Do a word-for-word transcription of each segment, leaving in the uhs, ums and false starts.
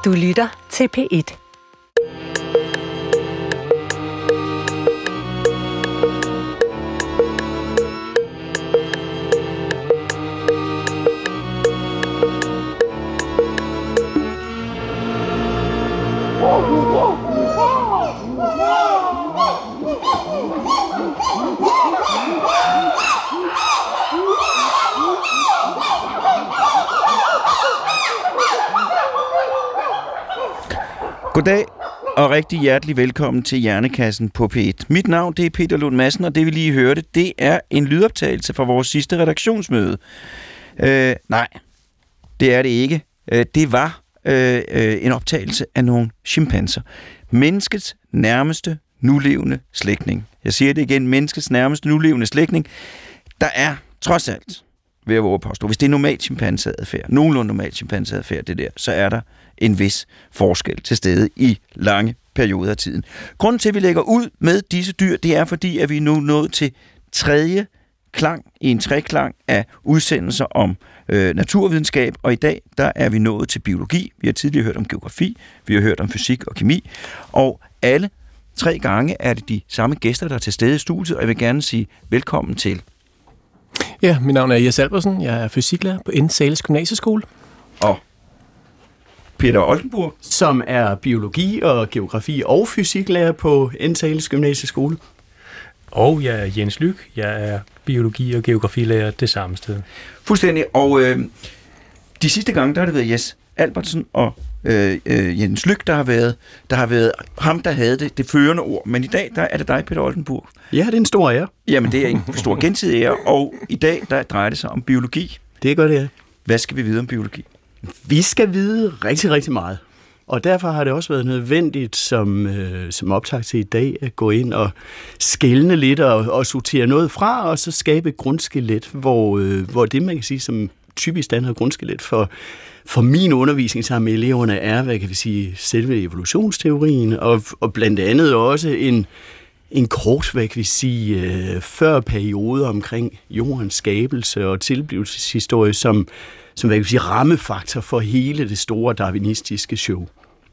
Du lytter til P et. Goddag og rigtig hjertelig velkommen til Hjernekassen på P et. Mit navn det er Peter Lund Madsen, og det vi lige hørte, det er en lydoptagelse fra vores sidste redaktionsmøde. Øh, nej, det er det ikke. Det var øh, en optagelse af nogle chimpanser. Menneskets nærmeste nulevende slægtning. Jeg siger det igen, menneskets nærmeste nulevende slægtning. Der er trods alt, vil jeg våge påstå, hvis det er normal chimpanseadfærd, nogenlunde normal chimpanseadfærd, det der, så er der en vis forskel til stede i lange perioder af tiden. Grunden til, at vi lægger ud med disse dyr, det er fordi, at vi nu er nået til tredje klang i en treklang af udsendelser om øh, naturvidenskab, og i dag der er vi nået til biologi. Vi har tidligere hørt om geografi, vi har hørt om fysik og kemi, og alle tre gange er det de samme gæster, der er til stede i studiet, og jeg vil gerne sige velkommen til. Ja, mit navn er Jes Albersen, jeg er fysiklærer på N. Zahles Gymnasieskole. Og Peter Oldenburg, som er biologi og geografi og fysiklærer på N. Zahles Gymnasieskole. Og jeg er Jens Lyk, jeg er biologi- og geografilærer det samme sted. Fuldstændig, og øh, de sidste gange, der har det været Jes Albertsen og øh, øh, Jens Lyk, der har været, der har været ham, der havde det, det førende ord. Men i dag, der er det dig, Peter Oldenburg. Ja, det er en stor ære. Jamen, det er en stor gensidig ære, og i dag, der drejer det sig om biologi. Det gør det, ja. Hvad skal vi vide om biologi? Vi skal vide rigtig, rigtig meget. Og derfor har det også været nødvendigt som, øh, som optag til i dag at gå ind og skelne lidt og, og sortere noget fra, og så skabe et grundskelet, hvor, øh, hvor det, man kan sige, som typisk standard grundskelet for, for min undervisning sammen med eleverne er, hvad kan vi sige, selve evolutionsteorien, og, og blandt andet også en, en kort, hvad kan vi sige, øh, før periode omkring jordens skabelse og tilblivelseshistorie, som som hvad kan vi sige, rammefaktor for hele det store darwinistiske show.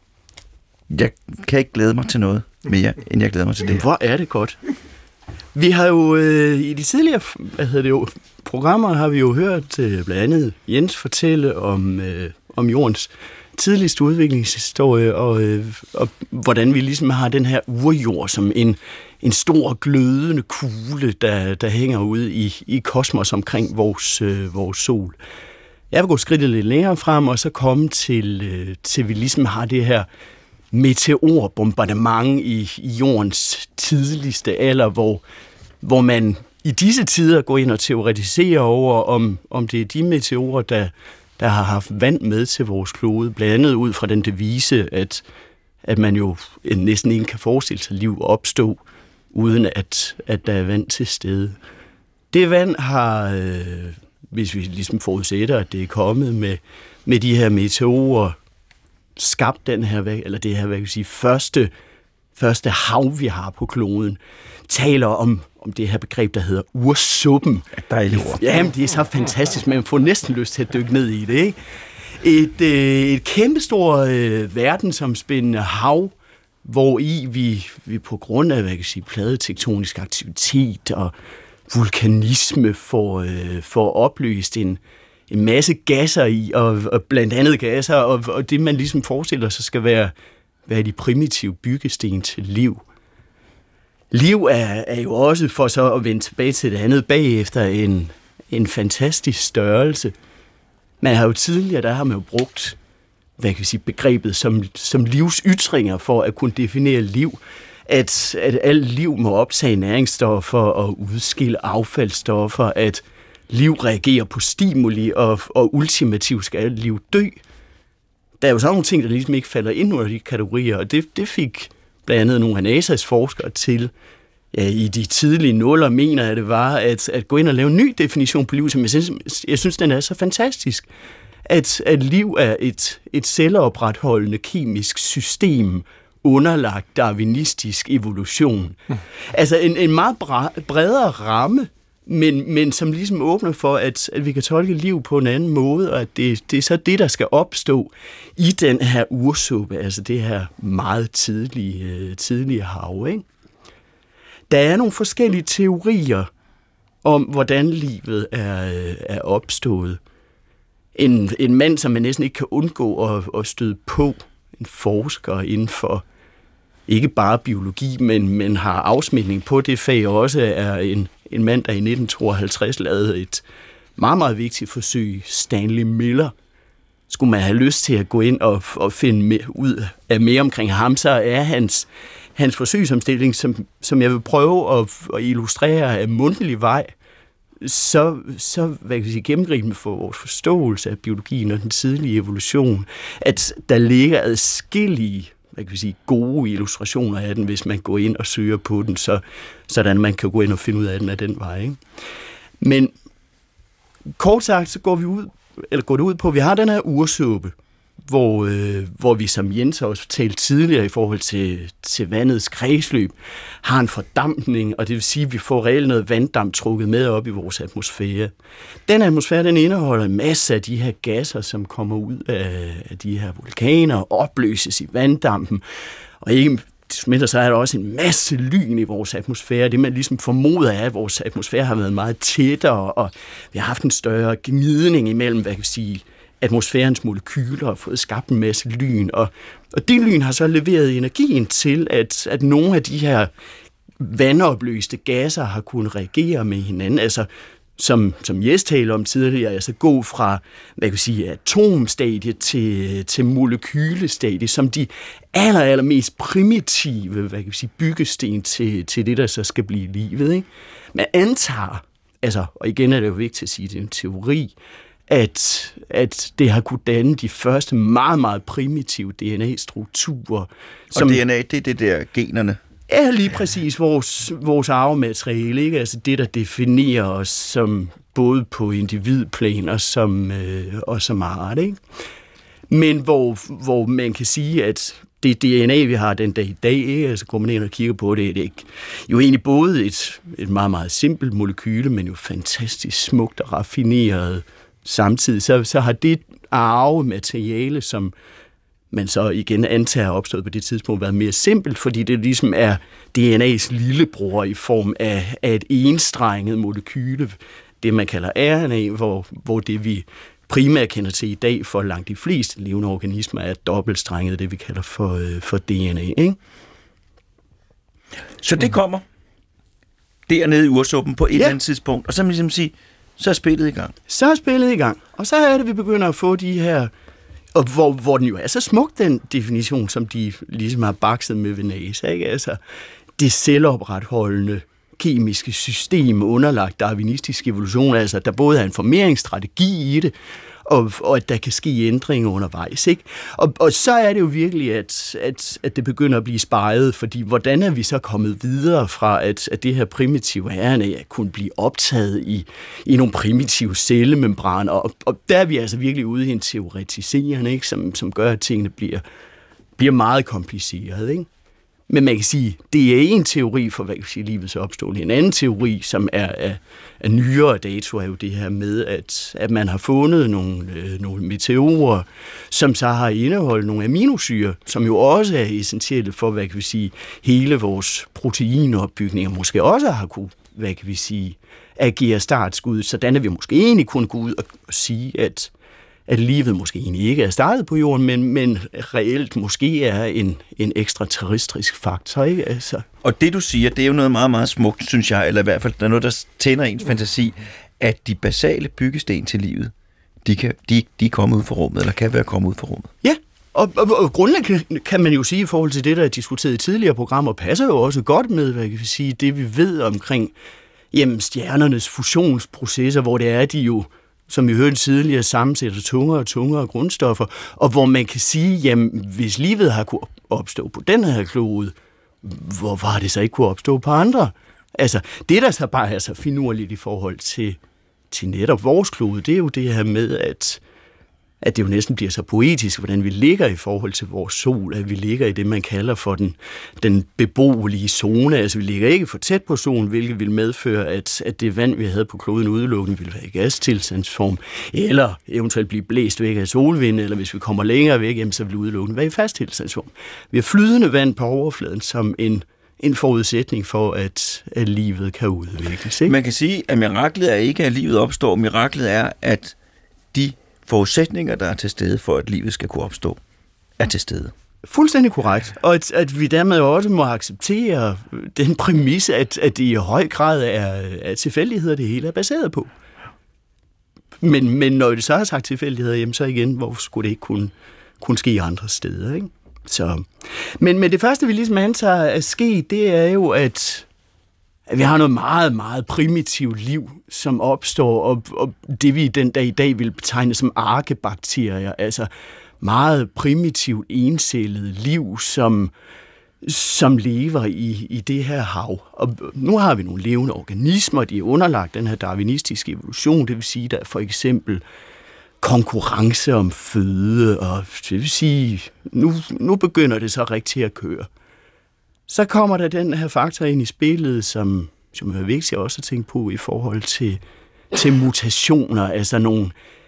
Jeg kan ikke glæde mig til noget mere, end jeg glæder mig til det. Hvor er det godt. Vi har jo øh, i de tidligere hvad hedder det jo, programmer har vi jo hørt øh, blandt andet Jens fortælle om, øh, om jordens tidligste udviklingshistorie, og, øh, og hvordan vi ligesom har den her urjord som en, en stor glødende kugle, der, der hænger ude i, i kosmos omkring vores, øh, vores sol. Jeg vil gå skridtet lidt længere frem, og så komme til, øh, til vi ligesom har det her meteorbombardement i, i jordens tidligste alder, hvor, hvor man i disse tider går ind og teoretiserer over, om, om det er de meteorer, der, der har haft vand med til vores klode, blandt andet ud fra den devise, at, at man jo næsten ikke kan forestille sig liv opstå, uden at, at der er vand til stede. Det vand har... Øh, hvis vi ligesom forudsætter, at det er kommet med, med de her meteorer, skabt den her, eller det her, hvad kan jeg sige, første, første hav, vi har på kloden, taler om, om det her begreb, der hedder ursuppen. Dejligt ord. Jamen, det er så fantastisk, man får næsten lyst til at dykke ned i det, ikke? Et, øh, et kæmpestort øh, verdensomspændende hav, hvor i vi, vi på grund af, hvad kan jeg sige, pladetektonisk aktivitet og vulkanisme får, øh, får opløst en, en masse gasser i, og, og blandt andet gasser, og, og det man ligesom forestiller sig skal være, være de primitive byggesten til liv. Liv er, er jo også, for så at vende tilbage til det andet bagefter, en, en fantastisk størrelse. Man har jo tidligere, der har man jo brugt, hvad kan vi sige, begrebet som, som livsytringer for at kunne definere liv. At, at alt liv må optage næringsstoffer og udskille affaldsstoffer, at liv reagerer på stimuli, og, og ultimativt skal alt liv dø. Der er jo sådan nogle ting, der ligesom ikke falder ind under de kategorier, og det, det fik blandt andet nogle af N A S A's forskere til, ja, i de tidlige nuller, mener jeg det var, at, at gå ind og lave en ny definition på liv, som jeg synes, jeg synes den er så fantastisk. At, at liv er et, et selvopretholdende kemisk system, underlagt darwinistisk evolution. Mm. Altså en, en meget bredere ramme men, men som ligesom åbner for, at, at vi kan tolke liv på en anden måde, og at det, det er så det, der skal opstå i den her ursuppe, altså det her meget tidlige, tidlige hav, ikke? Der er nogle forskellige teorier om, hvordan livet er, er opstået. En, en mand, som man næsten ikke kan undgå at, at støde på, en forsker inden for ikke bare biologi, men, men har afsmitning på det fag, også er en, en mand, der i nitten tooghalvtreds lavede et meget, meget vigtigt forsøg, Stanley Miller. Skulle man have lyst til at gå ind og, og finde mere, ud af mere omkring ham, så er hans, hans forsøgsomstilling, som, som jeg vil prøve at, at illustrere af mundtlig vej, så, så hvad kan jeg sige, gennemgribende for vores forståelse af biologien og den tidlige evolution, at der ligger adskillige hvad kan vi sige, gode illustrationer af den, hvis man går ind og søger på den, så, sådan man kan gå ind og finde ud af den af den vej. Ikke? Men kort sagt, så går vi ud, eller går det ud på, at vi har den her ursuppe, hvor, øh, hvor vi, som Jens også fortalte tidligere i forhold til, til vandets kredsløb, har en fordampning, og det vil sige, at vi får reelt noget vanddamp trukket med op i vores atmosfære. Den atmosfære, den indeholder en masse af de her gasser, som kommer ud af, af de her vulkaner og opløses i vanddampen, og ikke mindre så er der også en masse lyn i vores atmosfære. Det man ligesom formoder er, at vores atmosfære har været meget tættere, og vi har haft en større gnidning imellem, hvad kan vi sige, atmosfærens molekyler og fået skabt en masse lyn. Og, og det lyn har så leveret energien til, at, at nogle af de her vandopløste gasser har kunnet reagere med hinanden. Altså, som, som Jes talte om tidligere, altså gå fra, hvad kan vi sige, atomstadiet til, til molekylestadiet, som de aller, aller mest primitive, hvad kan vi sige, byggesten til, til det, der så skal blive livet. Ikke? Man antager, altså, og igen er det jo vigtigt at sige, det er en teori, At, at det har kunnet danne de første meget, meget primitive D N A-strukturer. Som, og D N A, det er det der generne? Er lige præcis vores, vores arvemateriale, ikke? Altså det, der definerer os som både på individplan og som, øh, og som art, ikke? Men hvor, hvor man kan sige, at det D N A, vi har den dag i dag, ikke? Altså går man ind og kigger på det, det er jo egentlig både et, et meget, meget simpelt molekyle, men jo fantastisk smukt og raffineret. Samtidig så, så har det arvemateriale, som man så igen antager har opstået på det tidspunkt, været mere simpelt, fordi det ligesom er D N A's lillebror i form af, af et enstrenget molekyle, det man kalder R N A, hvor, hvor det vi primært kender til i dag for langt de fleste levende organismer er dobbeltstrenget, det vi kalder for, for D N A. Ikke? Så det kommer dernede i ursuppen på et ja. eller andet tidspunkt, og så man ligesom sige, så er spillet i gang. Så er spillet i gang. Og så er det, vi begynder at få de her, og hvor, hvor den jo er så smuk, den definition, som de ligesom har bakset med ved NASA, ikke? Altså, det selvopretholdende kemiske system underlagt darwinistisk evolution, altså der både er en formeringsstrategi i det, og, og at der kan ske ændringer undervejs. Ikke? Og, og så er det jo virkelig, at, at, at det begynder at blive spejet, fordi hvordan er vi så kommet videre fra, at, at det her primitive R N A kunne blive optaget i, i nogle primitive cellemembraner, og, og der er vi altså virkelig ude i en teoretisering, ikke? Som, som gør, at tingene bliver, bliver meget kompliceret, ikke? Men man kan sige, det er en teori for, hvad kan sige, livets opståelse. En anden teori, som er af, af nyere dato, er jo det her med, at, at man har fundet nogle, øh, nogle meteorer, som så har indeholdt nogle aminosyre, som jo også er essentielle for, hvad kan vi sige, hele vores proteinopbygning, og måske også har kunne, hvad kan vi sige, agere startskud, sådan at vi måske egentlig kunne gå ud og, og sige, at at livet måske egentlig ikke er startet på jorden, men, men reelt måske er en, en ekstraterrestrisk faktor, ikke? Altså. Og det, du siger, det er jo noget meget, meget smukt, synes jeg, eller i hvert fald, der er noget, der tænder ens fantasi, at de basale byggesten til livet, de, kan, de, de er kommet ud fra rummet, eller kan være kommet ud fra rummet. Ja, og, og, og grundlæggende kan man jo sige, i forhold til det, der er diskuteret i tidligere programmer, passer jo også godt med, hvad kan vi sige, det vi ved omkring jamen, stjernernes fusionsprocesser, hvor det er, de jo som vi hørte tidligere, sammensætter tungere og tungere grundstoffer, og hvor man kan sige, jamen, hvis livet har kunne opstå på den her klode, hvorfor har det så ikke kunne opstå på andre? Altså, det der så bare er så finurligt i forhold til, til netop vores klode, det er jo det her med, at, at det jo næsten bliver så poetisk, hvordan vi ligger i forhold til vores sol, at vi ligger i det, man kalder for den, den beboelige zone. Altså vi ligger ikke for tæt på solen, hvilket vil medføre, at, at det vand, vi havde på kloden udelukkende, ville være i gastilstandsform, eller eventuelt blive blæst væk af solvind, eller hvis vi kommer længere væk, jamen, så vil det udelukkende være i fast tilstandsform. Vi har flydende vand på overfladen som en en forudsætning for, at, at livet kan udvikles. Ikke? Man kan sige, at miraklet er ikke, at livet opstår. Miraklet er, at de forudsætninger, der er til stede for, at livet skal kunne opstå, er til stede. Fuldstændig korrekt. Og at, at vi dermed også må acceptere den præmis, at, at det i høj grad er, er tilfældigheder, det hele er baseret på. Men, men når det så har sagt tilfældigheder, jamen så igen, hvor skulle det ikke kunne, kunne ske andre steder, ikke? Så. Men, men det første, vi ligesom antager at ske, det er jo, at, at vi har noget meget, meget primitivt liv, som opstår, og, og det vi den dag i dag vil betegne som arkebakterier, altså meget primitivt encellet liv, som, som lever i, i det her hav. Og nu har vi nogle levende organismer, de er underlagt den her darwinistiske evolution, det vil sige, der er for eksempel konkurrence om føde, og det vil sige, nu, nu begynder det så rigtig at køre. Så kommer der den her faktor ind i spillet, som, som er vigtigt også at tænke på i forhold til, til mutationer, altså nogle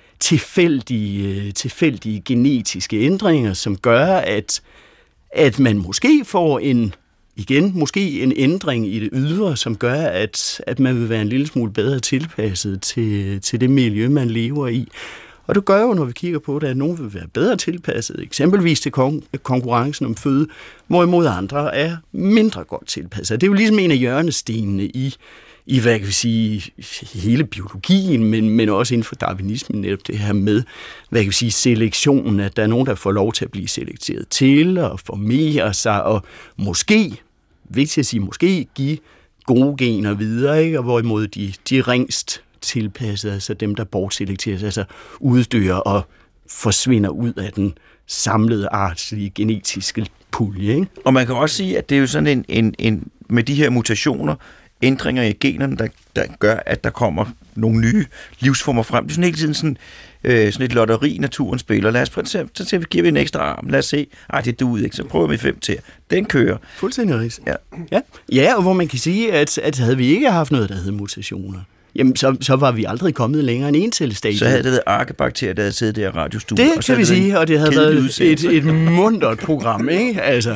tilfældige, tilfældige genetiske ændringer, som gør, at, at man måske får en, igen, måske en ændring i det ydre, som gør, at, at man vil være en lille smule bedre tilpasset til, til det miljø, man lever i. Og det gør jo, når vi kigger på det, at nogen vil være bedre tilpasset, eksempelvis til kon- konkurrencen om føde, hvorimod andre er mindre godt tilpasset. Det er jo ligesom en af hjørnestenene i, i hvad kan vi sige, hele biologien, men, men også inden for darwinismen, netop det her med, hvad kan vi sige, selektionen, at der er nogen, der får lov til at blive selekteret til og formere sig, og måske, vigtigt at sige, måske give gode gener videre, ikke? Og hvorimod de, de ringst tilpasset, altså dem, der bortselekteres, altså uddør og forsvinder ud af den samlede artslige genetiske pulje. Ikke? Og man kan også sige, at det er jo sådan en, en, en med de her mutationer, ændringer i generne, der, der gør, at der kommer nogle nye livsformer frem. Det er sådan hele tiden sådan, øh, sådan et lotteri, naturen spiller. Lad os prøve, så, så vi giver vi en ekstra arm. Lad os se, ej, det duede ikke, så prøver vi fem til. Den kører. Fuldstændig rigtigt. Ja. Ja. Ja, og hvor man kan sige, at, at havde vi ikke haft noget, der hed mutationer, jamen, så, så var vi aldrig kommet længere end encellestadiet. Så havde det været arkebakterier, der havde siddet der i radiostudiet. Det kan vi sige, og det havde været et, et muntert program, ikke? Altså.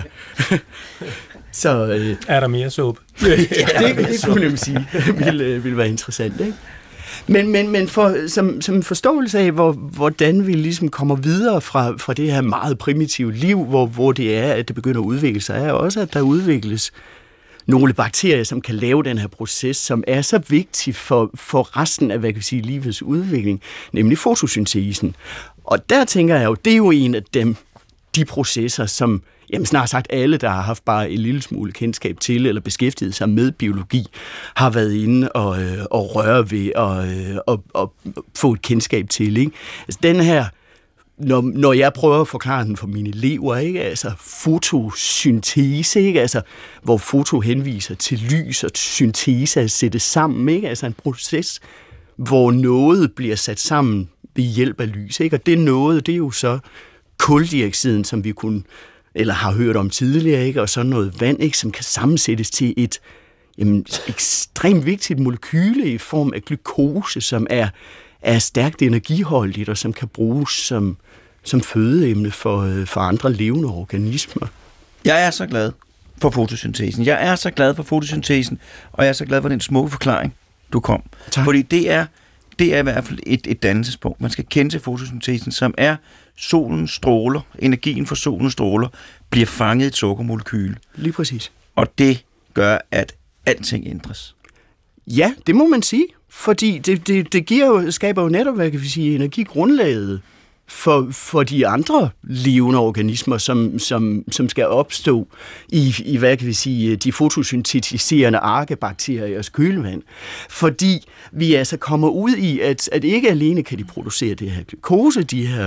Så, øh, er der mere såbe? ja, det, det kunne jeg sige. Det ville, ville være interessant, ikke? Men, men, men for, som, som en forståelse af, hvor, hvordan vi ligesom kommer videre fra, fra det her meget primitive liv, hvor, hvor det er, at det begynder at udvikle sig, er også, at der udvikles nogle bakterier, som kan lave den her proces, som er så vigtig for, for resten af, hvad kan vi sige, livets udvikling, nemlig fotosyntesen. Og der tænker jeg jo, det er jo en af dem, de processer, som jamen snart sagt alle, der har haft bare en lille smule kendskab til, eller beskæftiget sig med biologi, har været inde og, øh, og røre ved og, øh, og, og få et kendskab til. Ikke? Altså den her, når, når jeg prøver at forklare den for mine elever, ikke? Altså fotosyntese, ikke? Altså, hvor foto henviser til lys og syntese at sætte sammen, ikke? Altså en proces, hvor noget bliver sat sammen ved hjælp af lys. Ikke? Og det noget, det er jo så kuldioxiden, som vi kunne eller har hørt om tidligere, ikke? Og så noget vand, ikke? Som kan sammensættes til et jamen, ekstremt vigtigt molekyle i form af glukose, som er, er stærkt energiholdigt og som kan bruges som, som fødeemne for, for andre levende organismer. Jeg er så glad for fotosyntesen. Jeg er så glad for fotosyntesen, og jeg er så glad for den smukke forklaring, du kom. Tak. Fordi det er, det er i hvert fald et, et dannelsespunkt. Man skal kende til fotosyntesen, som er solens stråler, energien fra solens stråler, bliver fanget i et sukkermolekyle. Lige præcis. Og det gør, at alting ændres. Ja, det må man sige, fordi det, det, det giver jo, skaber jo netop, hvad kan vi sige, energigrundlaget for, for de andre levende organismer, som, som, som skal opstå i, i, hvad kan vi sige, de fotosyntetiserende arkebakteriers kølvand. Fordi vi altså kommer ud i, at, at ikke alene kan de producere det her glukose, de her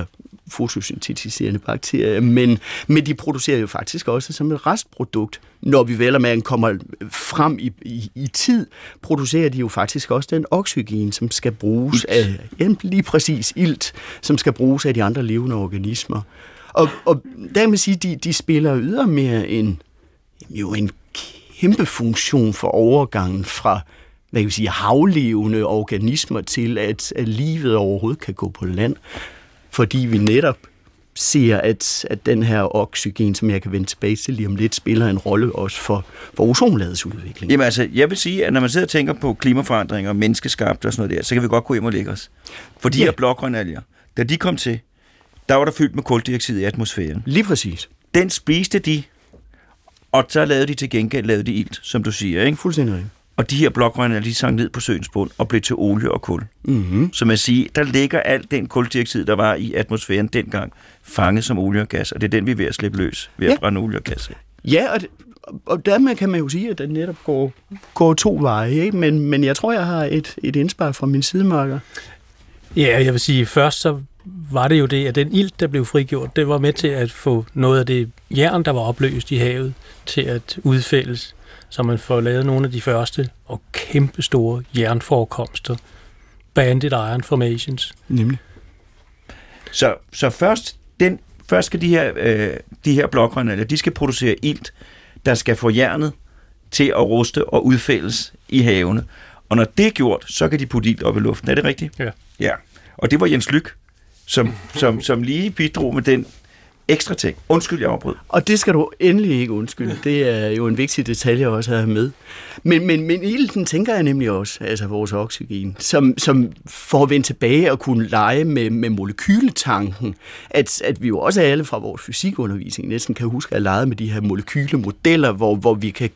fotosyntetiserende bakterier, men, men de producerer jo faktisk også som et restprodukt. Når vi vel og man kommer frem i, i, i tid, producerer de jo faktisk også den oxygen, som skal bruges af, ja, lige præcis ilt, som skal bruges af de andre levende organismer. Og, og der kan man sige, de, de spiller ydermere en, jo en kæmpe funktion for overgangen fra, hvad kan vi sige, havlevende organismer til, at, at livet overhovedet kan gå på land. Fordi vi netop ser, at, at den her oxygen, som jeg kan vende tilbage til lige om lidt, spiller en rolle også for, for ozonlagets udvikling. Jamen altså, jeg vil sige, at når man sidder og tænker på klimaforandringer, menneskeskabt og sådan noget der, så kan vi godt gå hjem og lægge os. For de ja. her blågrønalger, da de kom til, der var der fyldt med kuldioxid i atmosfæren. Lige præcis. Den spiste de, og så lavede de til gengæld lavede de ilt, som du siger, ikke? Fuldstændig rigtigt. Og de her blågrønalger, de sank ned på søens bund og blev til olie og kul. Mm-hmm. Så man siger, der ligger alt den kuldioxid, der var i atmosfæren dengang, fanget som olie og gas, og det er den, vi er ved at slippe løs ved at ja. brænde olie og gas. Ja, og, og dermed kan man jo sige, at den netop går, går to veje, ikke? Men, men jeg tror, jeg har et, et indspark fra min sidemarker. Ja, jeg vil sige, først så var det jo det, at den ilt, der blev frigjort, det var med til at få noget af det jern, der var opløst i havet, til at udfældes, så man får lavet nogle af de første og kæmpe store jernforekomster, banded iron formations. Nemlig. Så, så først, den, først skal de her, øh, de her blågrønalger, de skal producere ilt, der skal få jernet til at ruste og udfældes i havene. Og når det er gjort, så kan de putte ilt op i luften. Er det rigtigt? Ja. Ja. Og det var Jens Lyk, som, som, som lige bidrog med den ekstra ting. Undskyld, jeg afbrød. Og det skal du endelig ikke undskylde. Det er jo en vigtig detalje også at have med. Men, men, men ilten tænker jeg nemlig også, altså vores oxygen, som, som får vendt tilbage og kunne lege med, med molekyletanken. At, at vi jo også alle fra vores fysikundervisning næsten kan huske at lege med de her molekylemodeller, hvor, hvor vi kan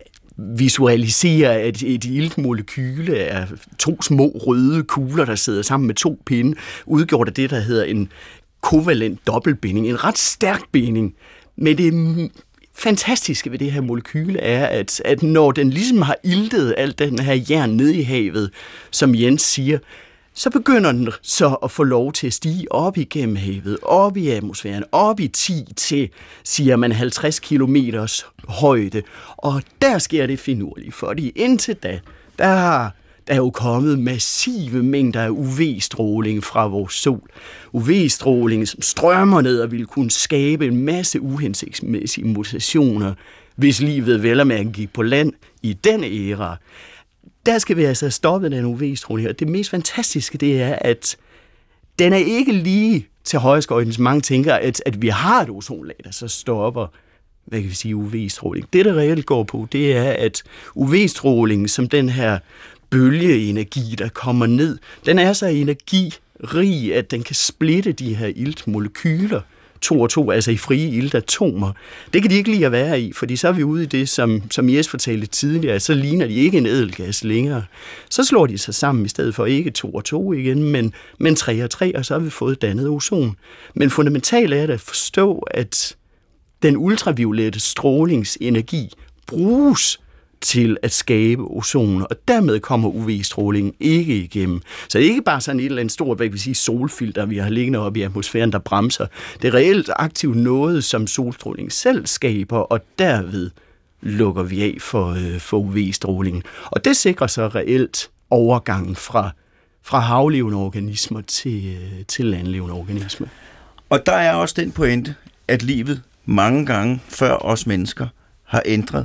visualisere, at et iltmolekyle er to små røde kugler, der sidder sammen med to pinde, udgjort af det, der hedder en kovalent dobbeltbinding, en ret stærk binding. Men det fantastiske ved det her molekyle er, at, at når den ligesom har iltet alt den her jern ned i havet, som Jens siger, så begynder den så at få lov til at stige op igennem havet, op i atmosfæren, op i ti til, siger man, halvtreds kilometers højde. Og der sker det finurligt, fordi indtil da, der har der er jo kommet massive mængder af U V-stråling fra vores sol. U V-stråling, som strømmer ned og vil kunne skabe en masse uhensigtsmæssige mutationer, hvis livet vel og mærke gik på land i den æra. Der skal vi altså stoppe den U V-stråling. Og det mest fantastiske, det er, at den er ikke lige til højreskøjten, som mange tænker, at, at vi har et ozonlag, der så stopper, hvad kan vi sige, U V-stråling. Det, der reelt går på, det er, at U V-stråling, som den her bølgeenergi, der kommer ned, den er så energirig, at den kan splitte de her iltmolekyler, to og to, altså i frie iltatomer. Det kan de ikke lide at være i, fordi så er vi ude i det, som, som Jes fortalte tidligere, så ligner de ikke en ædelgas længere. Så slår de sig sammen i stedet for ikke to og to igen, men, men tre og tre, og så har vi fået dannet ozon. Men fundamentalt er det at forstå, at den ultraviolette strålingsenergi bruges til at skabe ozon, og dermed kommer U V-strålingen ikke igennem. Så det er ikke bare sådan et eller andet stort, hvad kan vi sige, solfilter, vi har liggende oppe i atmosfæren, der bremser. Det er reelt aktivt noget, som solstråling selv skaber, og derved lukker vi af for, øh, for U V-strålingen. Og det sikrer så reelt overgangen fra, fra havlevende organismer til, øh, til landlevende organismer. Og der er også den pointe, at livet mange gange før os mennesker har ændret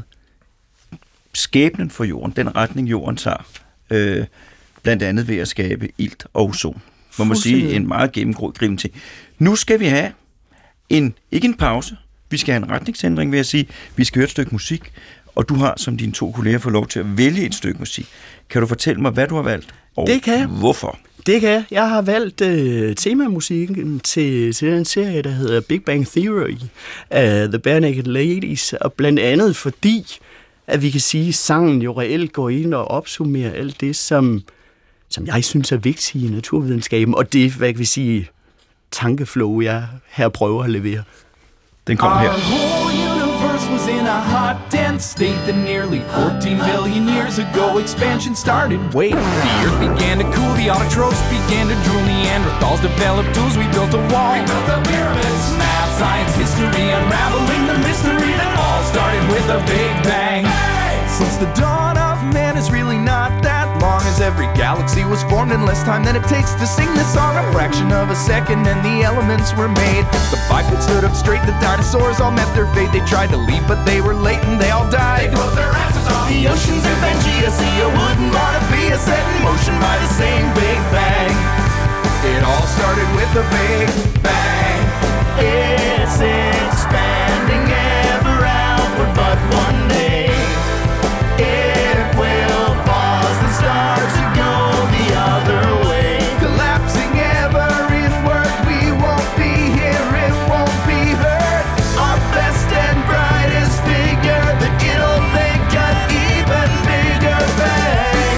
skæbnen for jorden, den retning jorden tager, øh, blandt andet ved at skabe ilt og ozon. Må man sige en meget gennemgribende ting. Nu skal vi have en, ikke en pause, vi skal have en retningsændring ved at sige, vi skal høre et stykke musik, og du har som dine to kolleger fået lov til at vælge et stykke musik. Kan du fortælle mig, hvad du har valgt, og det kan. hvorfor? Det kan jeg. Jeg har valgt øh, temamusikken til, til den serie, der hedder Big Bang Theory af The Barenaked Ladies, og blandt andet fordi at vi kan sige, at sangen jo reelt går ind og opsummerer alt det, som, som jeg synes er vigtigt i naturvidenskaben, og det, hvad kan vi sige, tankeflow, jeg her prøver at levere. Den kommer her. universe was in a hot, dense state that nearly fourteen billion years ago expansion started. Wait, the earth began to cool, the autotrophs began to drool, Neanderthals developed tools, we built a wall. We built the pyramids. Math, science, history, unraveling the mystery that all started with a big bang. Hey! Since the dawn of man is really not that long, as every galaxy was formed in less time than it takes to sing this song. A fraction of a second and the elements were made. The bipeds stood up straight, the dinosaurs all met their fate. They tried to leave but they were late and they all died. They closed their asses off. The oceans of Pangea, see you wouldn't wanna be a set in motion by the same Big Bang. It all started with a Big Bang. It's expanding ever outward, but one day it will pause and start to go the other way. Collapsing ever inward, we won't be here, it won't be heard. Our best and brightest figure, that it'll make an even bigger bang.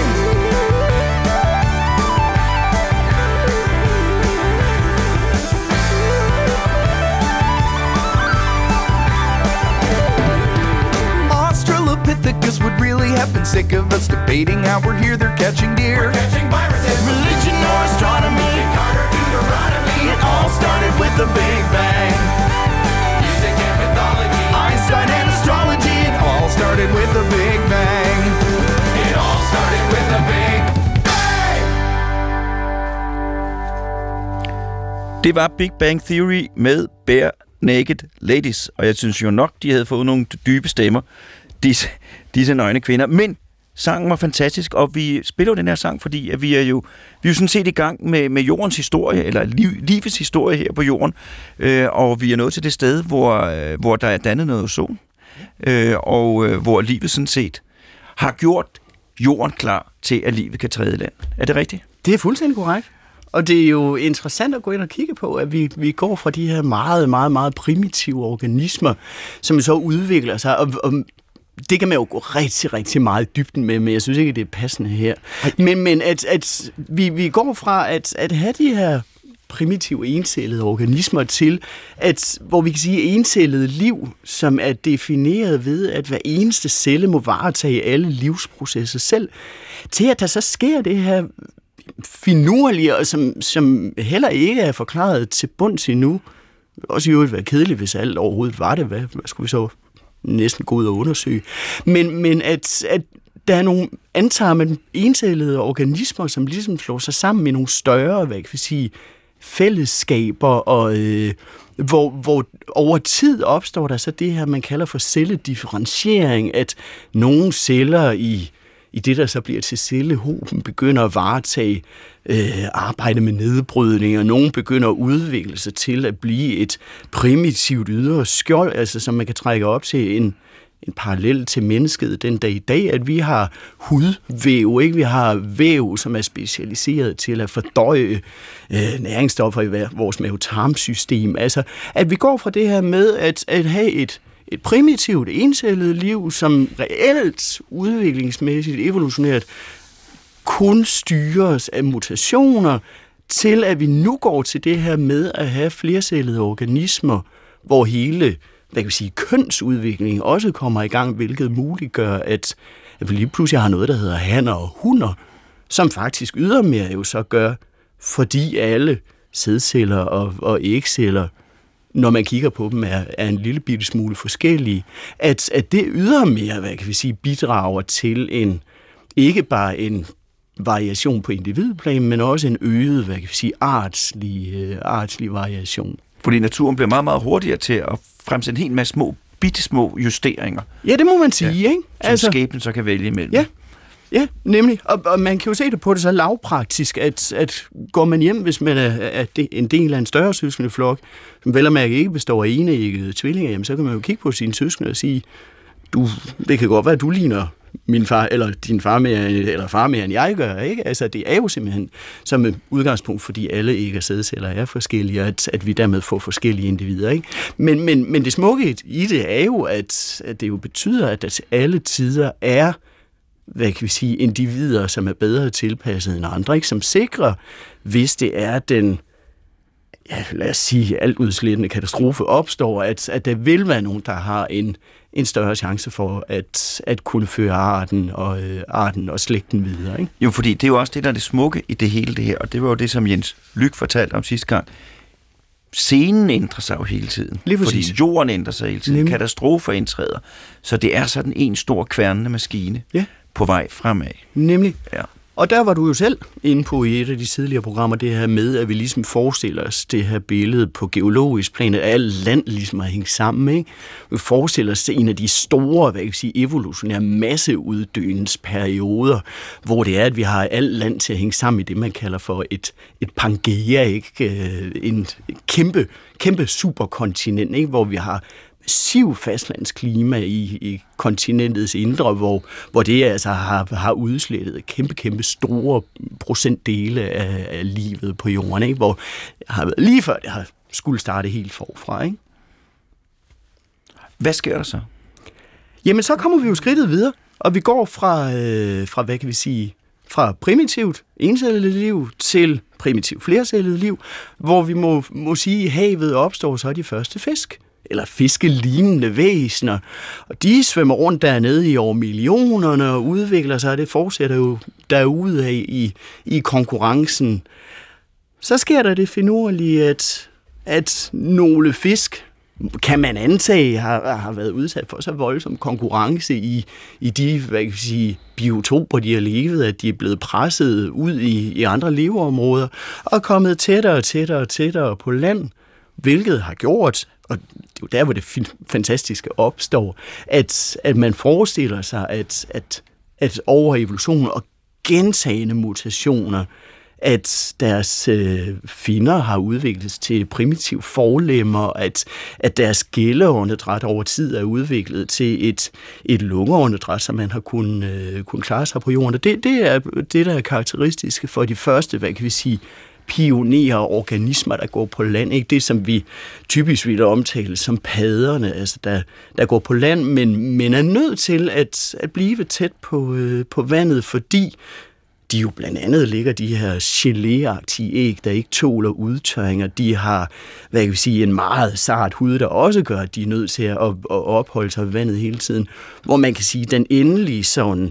Australopithecus would really have been sick of us debating how we're here, they're catching deer. We're catching viruses. Religion or astronomy, Carter, Deuteronomy. It all started with the Big Bang. Music and mythology, Einstein and astrology. It all started with the Big Bang. It all started with the Big Bang. Det var Big Bang Theory med Bare Naked Ladies, og jeg synes jo nok, de havde fået nogle dybe stemmer, disse, disse nøgne kvinder. Men sangen var fantastisk, og vi spiller jo den her sang, fordi at vi er jo vi er jo sådan set i gang med, med jordens historie, eller liv, livets historie her på jorden, øh, og vi er nået til det sted, hvor, øh, hvor der er dannet noget ozon, øh, og øh, hvor livet sådan set har gjort jorden klar til, at livet kan træde i land. Er det rigtigt? Det er fuldstændig korrekt. Og det er jo interessant at gå ind og kigge på, at vi, vi går fra de her meget, meget, meget primitive organismer, som så udvikler sig, og, og det kan man jo gå rigtig, rigtig meget i dybden med, men jeg synes ikke, det er passende her. Men, men at, at vi, vi går fra at, at have de her primitive encellede organismer til, at, hvor vi kan sige encellede liv, som er defineret ved, at hver eneste celle må varetage alle livsprocesser selv, til at der så sker det her finurlige, og som, som heller ikke er forklaret til bunds endnu. Også i øvrigt være kedeligt, hvis alt overhovedet var det. Hvad, hvad skulle vi så næsten gå ud og undersøge? Men, men at, at der er nogle, antager man, encellede organismer, som ligesom slår sig sammen i nogle større, hvad kan vi sige, fællesskaber, og øh, hvor, hvor over tid opstår der så det her, man kalder for celledifferentiering, at nogle celler i i det, der så bliver til cellehoben, begynder at varetage øh, arbejde med nedbrydning, og nogen begynder at udvikle sig til at blive et primitivt ydre skjold, altså som man kan trække op til en, en parallel til mennesket den dag i dag, at vi har hudvæv, ikke? Vi har væv, som er specialiseret til at fordøje øh, næringsstoffer i vores mavetarmsystem. Altså, at vi går fra det her med at, at have et Et primitivt, encellet liv, som reelt, udviklingsmæssigt, evolutionært, kun styres af mutationer, til at vi nu går til det her med at have flercellede organismer, hvor hele, hvad kan vi sige, kønsudviklingen også kommer i gang, hvilket muliggør, at, at vi lige pludselig har noget, der hedder hanner og hunder, som faktisk ydermere jo så gør, fordi alle sædceller og, og ægceller, når man kigger på dem, er, er en lille bitte smule forskellige, at, at det ydermere, hvad kan vi sige, bidrager til en, ikke bare en variation på individplan, men også en øget, hvad kan vi sige, artslig, øh, artslig variation. Fordi naturen bliver meget, meget hurtigere til at fremsætte en hel masse små, bitte små justeringer. Ja, det må man sige, ja, ikke? Som altså, skæbnen så kan vælge imellem. Ja. Ja, nemlig. Og, og man kan jo se det på det så lavpraktisk, at, at går man hjem, hvis man er, er en del af en større søskendeflok, som vel og mærke ikke består af eneæggede tvillinger, jamen, så kan man jo kigge på sine søskende og sige, du, det kan godt være, at du ligner min far, eller din far mere, eller far mere, end jeg gør, ikke? Altså, det er jo simpelthen som et udgangspunkt, fordi alle æg og sædceller er forskellige, at, at vi dermed får forskellige individer, ikke? Men, men, men det smukke i det er jo, at, at det jo betyder, at der til alle tider er, hvad kan vi sige, individer, som er bedre tilpasset end andre, ikke? Som sikrer, hvis det er den ja, lad os sige, alt udslættende katastrofe opstår, at, at der vil være nogen, der har en, en større chance for at, at kunne føre arten og, øh, arten og slægten videre. Ikke? Jo, fordi det er jo også det, der er det smukke i det hele det her, og det var jo det, som Jens Lyk fortalte om sidste gang. Scenen ændrer sig jo hele tiden, lige fordi jorden ændrer sig hele tiden, Nemlig. Katastrofer indtræder, så det er sådan en stor kværnende maskine ja. på vej fremad. Nemlig. Ja. Og der var du jo selv inde på i et af de tidligere programmer, det her med, at vi ligesom forestiller os det her billede på geologisk plan, at alt land ligesom har hængt sammen. Ikke? Vi forestiller os en af de store, hvad kan jeg sige, evolutionære masseuddødningsperioder, hvor det er, at vi har alt land til at hænge sammen i det, man kalder for et, et Pangea, ikke? En kæmpe, kæmpe superkontinent, ikke? Hvor vi har massiv fastlandsklima i, i kontinentets indre, hvor, hvor det altså har, har udslettet kæmpe, kæmpe store procentdele af, af livet på jorden, ikke? Hvor har, lige før det har skulle starte helt forfra. Ikke? Hvad sker der så? Jamen, så kommer vi jo skridtet videre, og vi går fra, øh, fra hvad kan vi sige, fra primitivt encellet liv til primitivt flercellet liv, hvor vi må, må sige, at havet opstår så de første fisk, eller fiskelignende væsener, og de svømmer rundt dernede i over millionerne og udvikler sig, og det fortsætter jo derude af i, i konkurrencen. Så sker der det finurlige, at, at nogle fisk, kan man antage, har, har været udsat for så voldsom konkurrence i, i de hvad kan jeg sige, biotoper, de har levet, at de er blevet presset ud i, i andre leveområder, og kommet tættere og tættere og tættere på land, hvilket har gjort, og det er jo der, hvor det fantastiske opstår, at, at man forestiller sig, at, at, at over evolution og gentagende mutationer, at deres øh, finner har udviklet til primitive forlemmer, at, at deres gælleåndedræt over tid er udviklet til et, et lungeåndedræt, som man har kunnet, øh, kunnet klare sig på jorden. Det, det er det, der er karakteristiske for de første, hvad kan vi sige, pionerer organismer, der går på land. Ikke det, som vi typisk vil omtale som padderne, altså der, der går på land, men, men er nødt til at, at blive tæt på, øh, på vandet, fordi de jo blandt andet ligger de her gelé-agtige æg, der ikke tåler udtørringer. De har, hvad kan vi sige, en meget sart hud, der også gør, at de er nødt til at, at opholde sig ved vandet hele tiden. Hvor man kan sige, den endelige sådan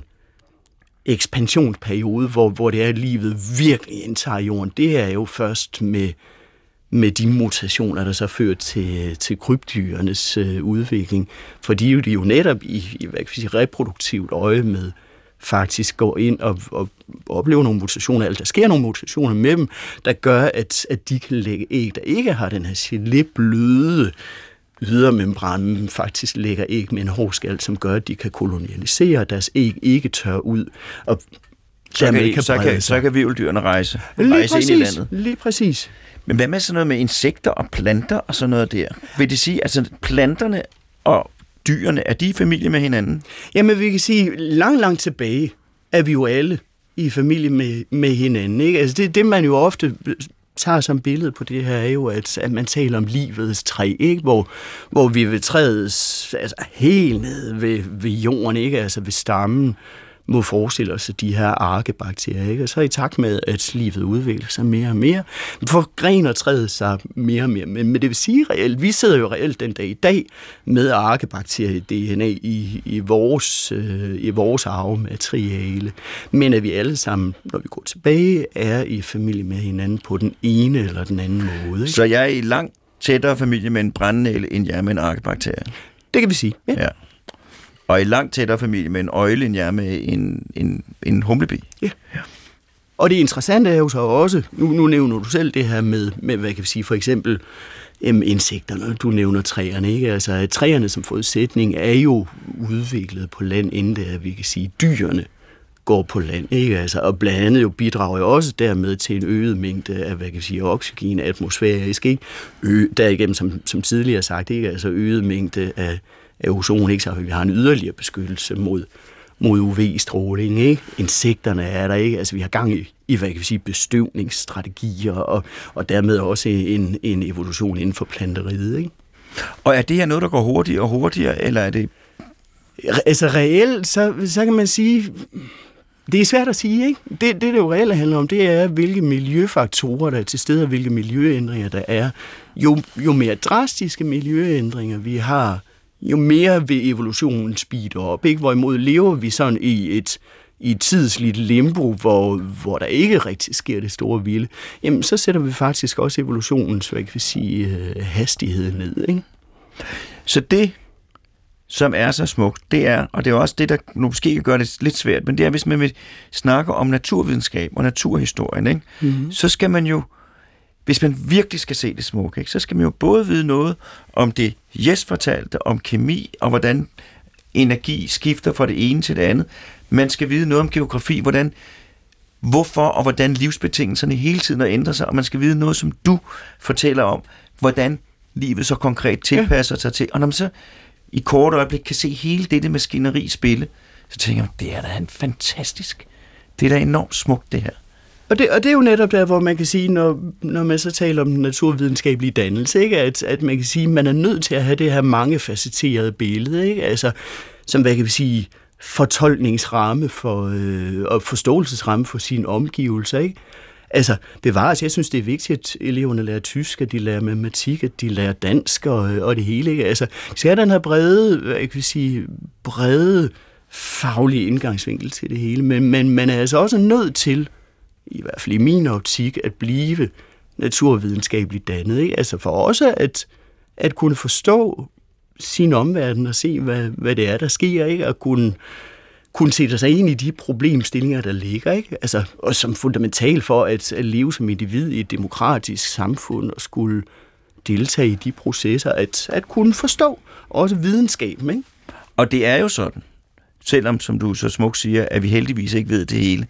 ekspansionsperiode, hvor, hvor det er, at livet virkelig indtager jorden, det er jo først med, med de mutationer, der så fører til, til krybdyrenes øh, udvikling. For de er jo, de er jo netop i, i hvad kan vi sige, reproduktivt øje med faktisk går ind og, og oplever nogle mutationer, eller der sker nogle mutationer med dem, der gør, at, at de kan lægge æg, der ikke har den her gelé-bløde ydermembran, men faktisk lægger æg med en hård skal, som gør, at de kan kolonialisere, deres æg ikke tør ud, og så kan, kan, så, kan, så kan virveldyrene rejse, lige rejse præcis, ind i landet. Lige præcis. Men hvad med sådan noget med insekter og planter og sådan noget der? Vil det sige, altså planterne og dyrene, er de i familie med hinanden? Jamen, vi kan sige, langt, langt tilbage er vi jo alle i familie med, med hinanden. Ikke? Altså det, det, man jo ofte tager som billede på det her, er jo, at, at man taler om livets træ, ikke? Hvor, hvor vi ved træets, altså helt nede ved, ved jorden, ikke? Altså ved stammen, må forestille os de her arkebakterier, ikke? Og så i takt med, at livet udvikler sig mere og mere, forgrener træet sig mere og mere. Men, men det vil sige reelt, vi sidder jo reelt den dag i dag med arkebakterier-D N A i, i, vores, øh, i vores arvemateriale. Men at vi alle sammen, når vi går tilbage, er i familie med hinanden på den ene eller den anden måde. Ikke? Så jeg er i langt tættere familie med en brændenæle, end jeg er med en arkebakterie? Det kan vi sige, ja. ja. Og i langt tættere familie med en øgle, end jeg er med en, en, en humlebi. Ja. ja. Og det interessante er jo så også, nu, nu nævner du selv det her med, med hvad kan vi sige, for eksempel em, insekterne, du nævner træerne, ikke? Altså, at træerne som forudsætning er jo udviklet på land, inden det er, vi kan sige, dyrene går på land, ikke? Altså, og blandt andet jo bidrager jo også dermed til en øget mængde af, hvad kan vi sige, oxygen, atmosfærisk, ikke? Ø, derigennem, som, som tidligere sagt, ikke? Altså øget mængde af af ozon, ikke? Så vi har en yderligere beskyttelse mod, mod U V-stråling, ikke? Insekterne er der, ikke? Altså vi har gang i, i hvad kan vi sige, bestøvningsstrategier, og, og dermed også en, en evolution inden for planteriet, ikke? Og er det her noget, der går hurtigere og hurtigere, eller er det? Altså reelt, så, så kan man sige, Det er svært at sige, ikke? Det, det, det jo reelt handler om, det er, hvilke miljøfaktorer, der er til stede, og hvilke miljøændringer, der er. Jo, jo mere drastiske miljøændringer vi har, jo mere vil evolutionen speede op, ikke? Hvorimod lever vi sådan i et, i et tidsligt limbo, hvor, hvor der ikke rigtig sker det store vilde, jamen så sætter vi faktisk også evolutionens, hvad kan vi sige, hastighed ned, ikke? Så det, som er så smukt, det er, og det er også det, der måske kan gøre det lidt svært, men det er, hvis man vil snakke om naturvidenskab og naturhistorien, ikke? Mm-hmm. Så skal man jo, hvis man virkelig skal se det smukke, ikke? Så skal man jo både vide noget om det, Jes fortalte, om kemi, og hvordan energi skifter fra det ene til det andet. Man skal vide noget om geografi, hvordan, hvorfor og hvordan livsbetingelserne hele tiden har ændret sig, og man skal vide noget, som du fortæller om, hvordan livet så konkret tilpasser ja. sig til. Og når man så i kort øjeblik kan se hele dette maskineri spille, så tænker man, det er da en fantastisk. Det er da enormt smukt, det her. Og det, og det er jo netop der, hvor man kan sige, når, når man så taler om den naturvidenskabelige dannelse, ikke? At, at man kan sige, at man er nødt til at have det her mangefacetterede billede, ikke? Altså, som hvad kan vi sige, fortolkningsramme for, øh, og forståelsesramme for sine omgivelser, ikke? Altså, bevares, jeg synes, det er vigtigt, at eleverne lærer tysk, at de lærer matematik, at de lærer dansk og, og det hele, ikke? Altså, de skal have den her brede, jeg kan sige, brede faglige indgangsvinkel til det hele, men, men man er altså også nødt til, i hvert fald i min optik, at blive naturvidenskabeligt dannet, ikke? Altså for også at, at kunne forstå sin omverden og se, hvad, hvad det er, der sker, ikke? Og kunne, kunne sætte sig ind i de problemstillinger, der ligger, ikke? Altså, og som fundamental for at, at leve som individ i et demokratisk samfund og skulle deltage i de processer, at, at kunne forstå også videnskaben, ikke? Og det er jo sådan, selvom, som du så smukt siger, at vi heldigvis ikke ved det hele,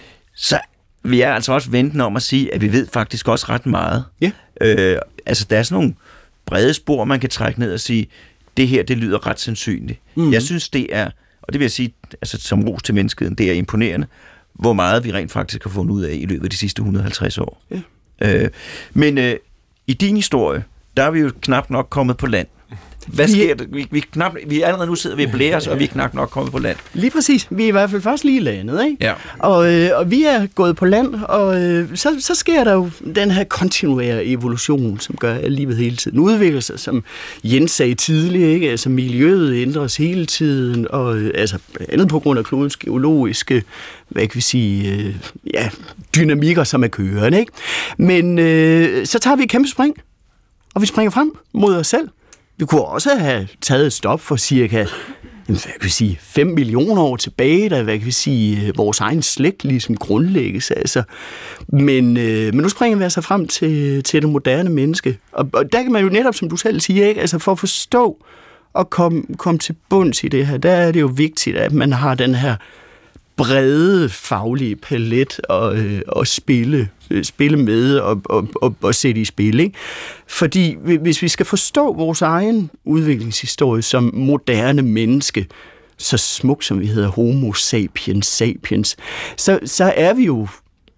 så vi er altså også ventende om at sige, at vi ved faktisk også ret meget. Ja. Øh, altså, der er sådan nogle brede spor, man kan trække ned og sige, det her, det lyder ret sandsynligt. Mm. Jeg synes, det er, og det vil jeg sige, altså som ros til menneskeheden, det er imponerende, hvor meget vi rent faktisk har fundet ud af i løbet af de sidste et hundrede og halvtreds år. Ja. Øh, men øh, i din historie, der er vi jo knap nok kommet på land. Hvad vi, sker der? Vi, vi, knap, vi allerede nu sidder vi og blærer os, og vi er knap nok kommet på land. Lige præcis. Vi er i hvert fald først lige landet, ikke? Ja. Og, øh, og vi er gået på land, og øh, så, så sker der jo den her kontinuære evolution, som gør, at livet hele tiden udvikler sig, som Jens sagde tidligere, ikke? Altså miljøet ændres hele tiden, og øh, altså andet på grund af klodens geologiske, hvad kan vi sige, øh, ja, dynamikker, som er kørende, ikke? Men øh, så tager vi et kæmpe spring, og vi springer frem mod os selv. Vi kunne også have taget et stop for cirka, hvad kan vi sige, fem millioner år tilbage, da hvad kan vi sige, vores egen slægt ligesom grundlægges. Altså. Men, øh, men nu springer vi altså frem til, til det moderne menneske. Og, og der kan man jo netop, som du selv siger, ikke? Altså for at forstå og komme kom til bunds i det her, der er det jo vigtigt, at man har den her brede faglige palet og, øh, og spille, øh, spille med og, og, og, og sætte i spil, ikke? Fordi hvis vi skal forstå vores egen udviklingshistorie som moderne menneske, så smuk som vi hedder homo sapiens sapiens, så, så er vi jo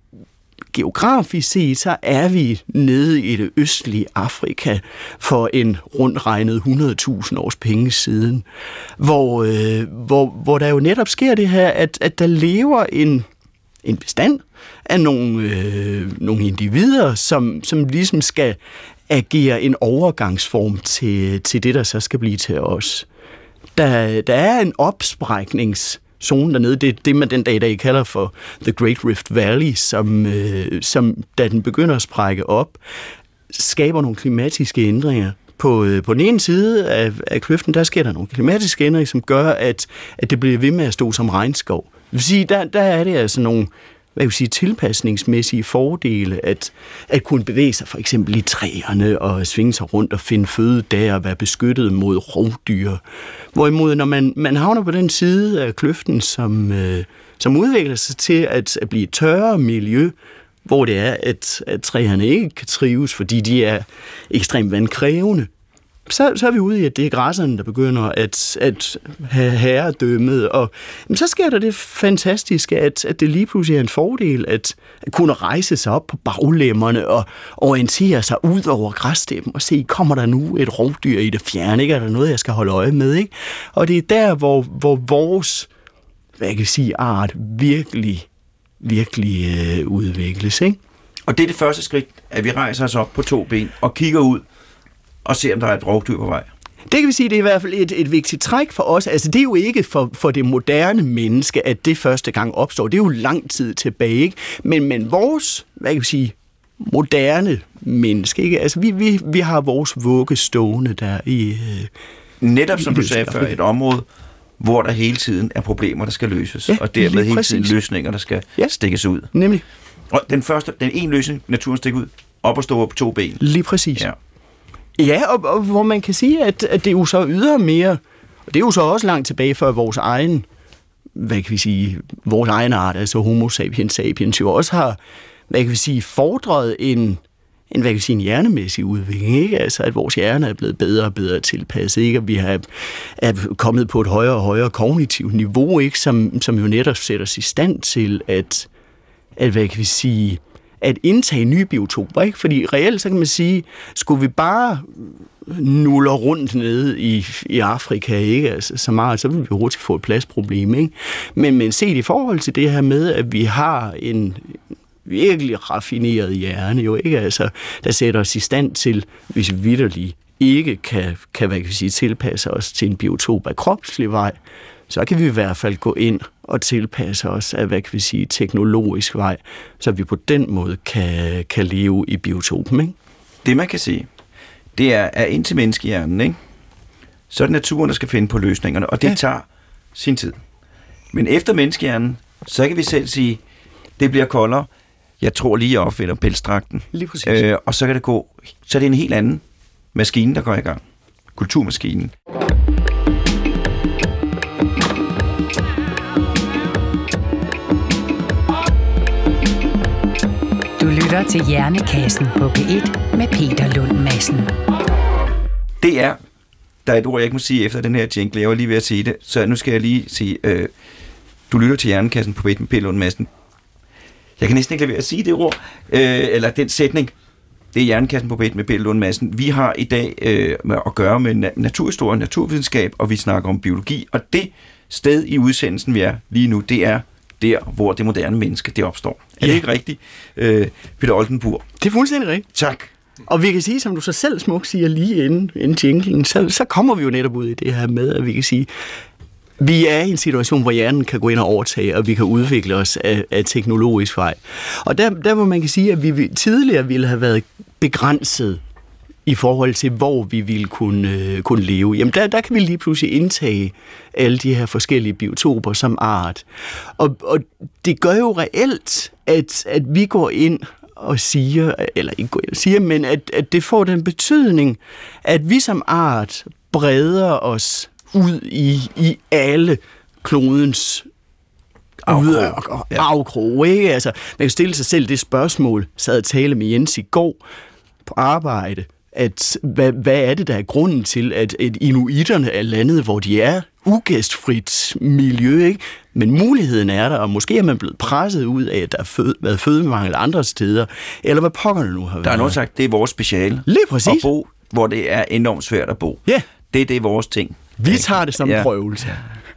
geografisk set, så er vi nede i det østlige Afrika for en rundt regnet hundrede tusind års penge siden, hvor, øh, hvor, hvor der jo netop sker det her, at, at der lever en, en bestand af nogle, øh, nogle individer, som, som ligesom skal agere en overgangsform til, til det, der så skal blive til os. Der, der er en opspræknings zonen dernede, det er det, man den dag i dag kalder for The Great Rift Valley, som, øh, som da den begynder at sprække op, skaber nogle klimatiske ændringer. På, øh, på den ene side af, af kløften, der sker der nogle klimatiske ændringer, som gør, at, at det bliver ved med at stå som regnskov. Det vil sige, der, der er det altså nogle hvad kan jeg sige, tilpasningsmæssige fordele, at, at kunne bevæge sig for eksempel i træerne og svinge sig rundt og finde føde der og være beskyttet mod rovdyr. Hvorimod, når man, man havner på den side af kløften, som, øh, som udvikler sig til at, at blive et tørre miljø, hvor det er, at, at træerne ikke kan trives, fordi de er ekstremt vandkrævende, Så, så er vi ude i, at det er græsserne, der begynder at, at have herredømmet, og jamen, så sker der det fantastiske, at, at det lige pludselig er en fordel at, at kunne rejse sig op på baglemmerne og orientere sig ud over græssteppen og se, kommer der nu et rovdyr i det fjerne, ikke? Er der noget, jeg skal holde øje med, ikke? Og det er der, hvor, hvor vores hvad kan jeg sige, art virkelig, virkelig øh, udvikles, ikke? Og det er det første skridt, at vi rejser os op på to ben og kigger ud og ser, om der er et rovdyr på vej. Det kan vi sige, det er i hvert fald et, et vigtigt træk for os. Altså, det er jo ikke for, for det moderne menneske, at det første gang opstår. Det er jo lang tid tilbage, ikke? Men, men vores, hvad kan vi sige, moderne menneske, ikke? Altså, vi, vi, vi har vores vugge stående der i... Øh, Netop som du sagde før, et område, hvor der hele tiden er problemer, der skal løses, ja, og dermed hele præcis. tiden løsninger, der skal ja. stikkes ud. Nemlig. Og den første, den ene løsning, naturen stikker ud, op og stå på to ben. Lige præcis. Ja. Ja, og, og hvor man kan sige, at, at det jo så yder mere, og det er jo så også langt tilbage før vores egen, hvad kan vi sige, vores egen art, altså homo sapiens sapiens, jo også har, hvad kan vi sige, fordret en, en, hvad kan vi sige, en hjernemæssig udvikling, ikke? Altså, at vores hjerne er blevet bedre og bedre tilpasset, ikke? Og vi har, er kommet på et højere og højere kognitivt niveau, ikke? Som, som jo netop sætter os i stand til at, at hvad kan vi sige, at indtage nye biotoper, ikke? Fordi reelt, så kan man sige, skulle vi bare nuller rundt nede i, i Afrika, ikke? Altså, så meget, så vil vi hurtigt få et pladsproblem, ikke? Men, men set i forhold til det her med, at vi har en virkelig raffineret hjerne, jo ikke? Altså, der sætter os i stand til, hvis vi vitterligt ikke kan, kan hvad kan vi sige, tilpasse os til en biotop af kropslig vej, så kan vi i hvert fald gå ind og tilpasse os af, hvad kan vi sige, teknologisk vej, så vi på den måde kan, kan leve i biotopen, ikke? Det man kan sige, det er, at indtil menneskehjernen, ikke? Så er det naturen, der skal finde på løsningerne, og det ja. tager sin tid. Men efter menneskehjernen, så kan vi selv sige, det bliver koldere. Jeg tror lige, jeg opfinder pelsdragten. Lige præcis. Øh, og så kan det gå, så er det en helt anden maskine, der går i gang. Kulturmaskinen. Du lytter til Hjernekassen på P et med Peter Lund Madsen. Det er, der er et ord, jeg ikke må sige efter den her jingle. Jeg var lige ved at sige det, så nu skal jeg lige sige, øh, du lytter til Hjernekassen på P et med Peter Lund Madsen. Jeg kan næsten ikke lade være at sige det ord, øh, eller den sætning. Det er Hjernekassen på P et med Peter Lund Madsen. Vi har i dag øh, med at gøre med naturhistorie, naturvidenskab, og vi snakker om biologi. Og det sted i udsendelsen, vi er lige nu, det er der, hvor det moderne menneske, det opstår. Er ja. det ikke rigtigt, øh, Peter Oldenburg? Det er fuldstændig rigtigt. Tak. Og vi kan sige, som du så selv smukt siger lige inden, inden jinglen, så, så kommer vi jo netop ud i det her med, at vi kan sige, vi er i en situation, hvor hjernen kan gå ind og overtage, og vi kan udvikle os af, af teknologisk vej. Og der, der hvor man kan sige, at vi tidligere ville have været begrænset i forhold til, hvor vi ville kunne, øh, kunne leve. Jamen der, der kan vi lige pludselig indtage alle de her forskellige biotoper som art. Og, og det gør jo reelt, at, at vi går ind og siger, eller ikke går ind og siger, men at, at det får den betydning, at vi som art breder os ud i, i alle klodens afkrog, ja. afkrog, ikke? Altså, man kan stille sig selv det spørgsmål, sad og tale med Jens i går på arbejde, at hvad, hvad er det, der er grunden til, at, at inuiterne er landet, hvor de er ugæstfrit miljø, ikke? Men muligheden er der, og måske er man blevet presset ud af, at der har været fødemangel andre steder, eller hvad pokkerne nu har været. Der er nogen sagt, det er vores speciale. Lige præcis. At bo, hvor det er enormt svært at bo. Ja. Det er det vores ting. Vi tager det som ja. prøvelse.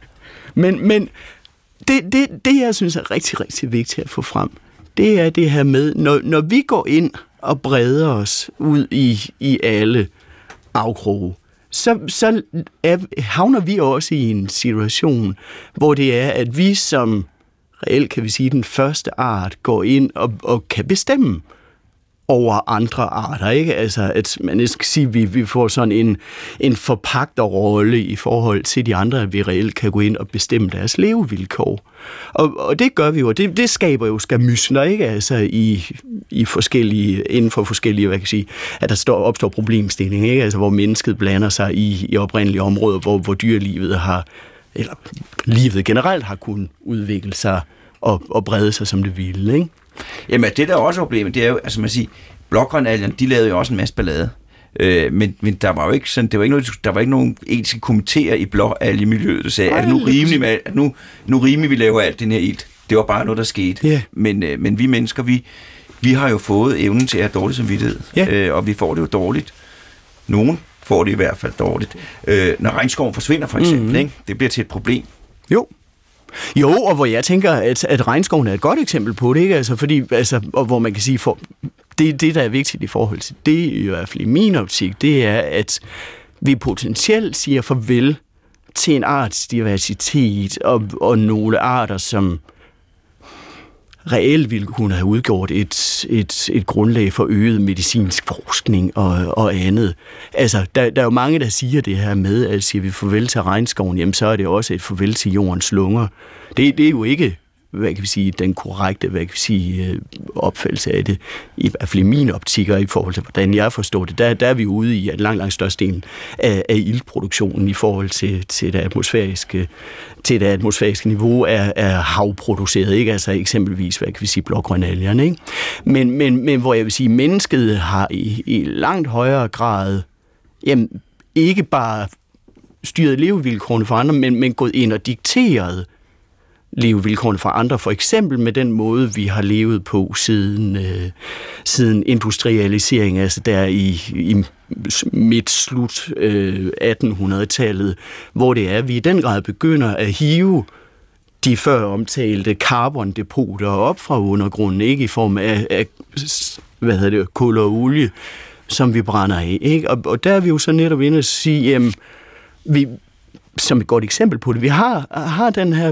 Men, men det, det, det, jeg synes er rigtig, rigtig vigtigt at få frem, det er det her med, når, når vi går ind og breder os ud i, i alle afkroge, så, så er, havner vi også i en situation, hvor det er, at vi som reelt, kan vi sige, den første art går ind og, og kan bestemme over andre arter, ikke? Altså, at man skal sige, at vi, vi får sådan en, en forpagterrolle i forhold til de andre, at vi reelt kan gå ind og bestemme deres levevilkår. Og, og det gør vi jo, det, det skaber jo skamysler, ikke? Altså, i, i forskellige, inden for forskellige, hvad kan jeg sige, at der står, opstår problemstillinger, ikke? Altså, hvor mennesket blander sig i, i oprindelige områder, hvor, hvor dyrelivet har, eller livet generelt har kunnet udvikle sig og, og brede sig, som det ville, ikke? Jamen, det der er også problemet, det er jo, altså man siger, blågrønalgerne, de lavede jo også en masse ballade. Øh, men, men der var jo ikke sådan, det var ikke noget, der var ikke nogen etiske kommentarer i blåalgemiljøet, der sagde, Ej, er det nu rimeligt, med, at nu, nu rimeligt, vi laver alt den her ilt. Det var bare noget, der skete. Yeah. Men, øh, men vi mennesker, vi, vi har jo fået evnen til at have dårlig samvittighed. Yeah. Øh, og vi får det jo dårligt. Nogen får det i hvert fald dårligt. Øh, når regnskoven forsvinder, for eksempel, mm-hmm. ikke? Det bliver til et problem. Jo. Jo, og hvor jeg tænker, at, at regnskoven er et godt eksempel på det, ikke? Altså, fordi, altså, og hvor man kan sige, for, det, det, der er vigtigt i forhold til det, i hvert fald i min optik, det er, at vi potentielt siger farvel til en artsdiversitet og, og nogle arter, som reelt ville kunne have udgjort et, et, et grundlag for øget medicinsk forskning og, og andet. Altså, der, der er jo mange, der siger det her med, at siger vi farvel til regnskoven, jamen så er det også et farvel til jordens lunger. Det, det er jo ikke, hvad kan vi sige, den korrekte, hvad kan vi sige, opfattelse af det, i hvert fald i min optik, og i forhold til, hvordan jeg forstår det, der, der er vi ude i, at langt, langt størstedelen af, af iltproduktionen i forhold til, til, det atmosfæriske, til det atmosfæriske niveau er, er havproduceret, ikke? Altså eksempelvis, hvad kan vi sige, blågrønalgerne, ikke? Men, men, men hvor jeg vil sige, mennesket har i, i langt højere grad, jamen, ikke bare styret levevilkårene for andre, men, men gået ind og dikteret levevilkårene for andre, for eksempel med den måde, vi har levet på siden, øh, siden industrialisering, altså der i, i midt-slut øh, attenhundredetallet, hvor det er, at vi i den grad begynder at hive de før omtalte carbondepoter op fra undergrunden, ikke i form af, af hvad hedder det, kul og olie, som vi brænder af, ikke? Og, og der er vi jo så netop inde og sige, jamen, vi, som et godt eksempel på det, vi har, har den her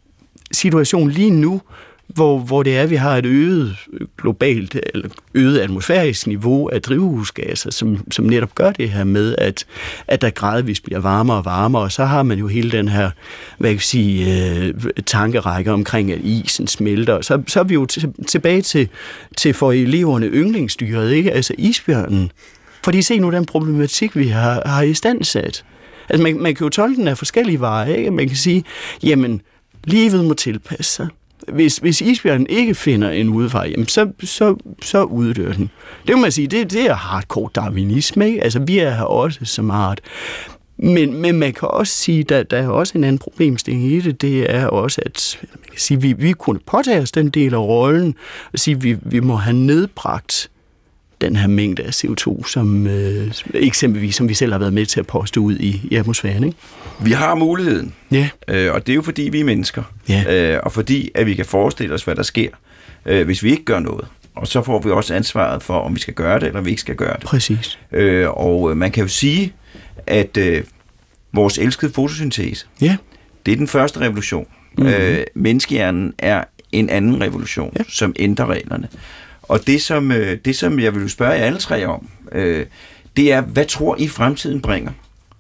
situation lige nu, hvor, hvor det er, at vi har et øget globalt, eller øget atmosfærisk niveau af drivhusgasser, som, som netop gør det her med, at, at der gradvist bliver varmere og varmere, og så har man jo hele den her, hvad kan jeg sige, øh, tankerække omkring, at isen smelter. Så, så er vi jo t- tilbage til, til for eleverne yndlingsdyret, ikke? Altså isbjørnen. Fordi se nu den problematik, vi har, har i stand sat. Altså man, man kan jo tolke den af forskellige varer, ikke? Man kan sige, jamen, livet må tilpasse sig. Hvis, hvis isbjørnen ikke finder en udvej, jamen så, så, så uddør den. Det må man sige, det, det er hardcore darwinisme, ikke? Altså, vi er her også som art. Men, men man kan også sige, der, der er også en anden problemstilling i det, det er også, at man kan sige, vi, vi kunne påtage os den del af rollen, og sige, at vi, vi må have nedbragt den her mængde af C O to, som øh, eksempelvis, som vi selv har været med til at poste ud i, i atmosfæren, ikke? Vi har muligheden, ja. øh, og det er jo fordi, vi er mennesker, ja. øh, og fordi, at vi kan forestille os, hvad der sker, øh, hvis vi ikke gør noget. Og så får vi også ansvaret for, om vi skal gøre det, eller vi ikke skal gøre det. Præcis. Øh, og man kan jo sige, at øh, vores elskede fotosyntese, ja. det er den første revolution. Mm-hmm. Øh, menneskehjernen er en anden revolution, ja. som ændrer reglerne. Og det som, øh, det, som jeg vil spørge jer alle tre om, øh, det er, hvad tror I fremtiden bringer?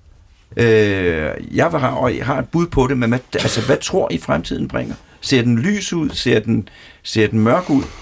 Øh, jeg har, og jeg har et bud på det, men hvad, altså, hvad tror I fremtiden bringer? Ser den lys ud? Ser den, ser den mørk ud?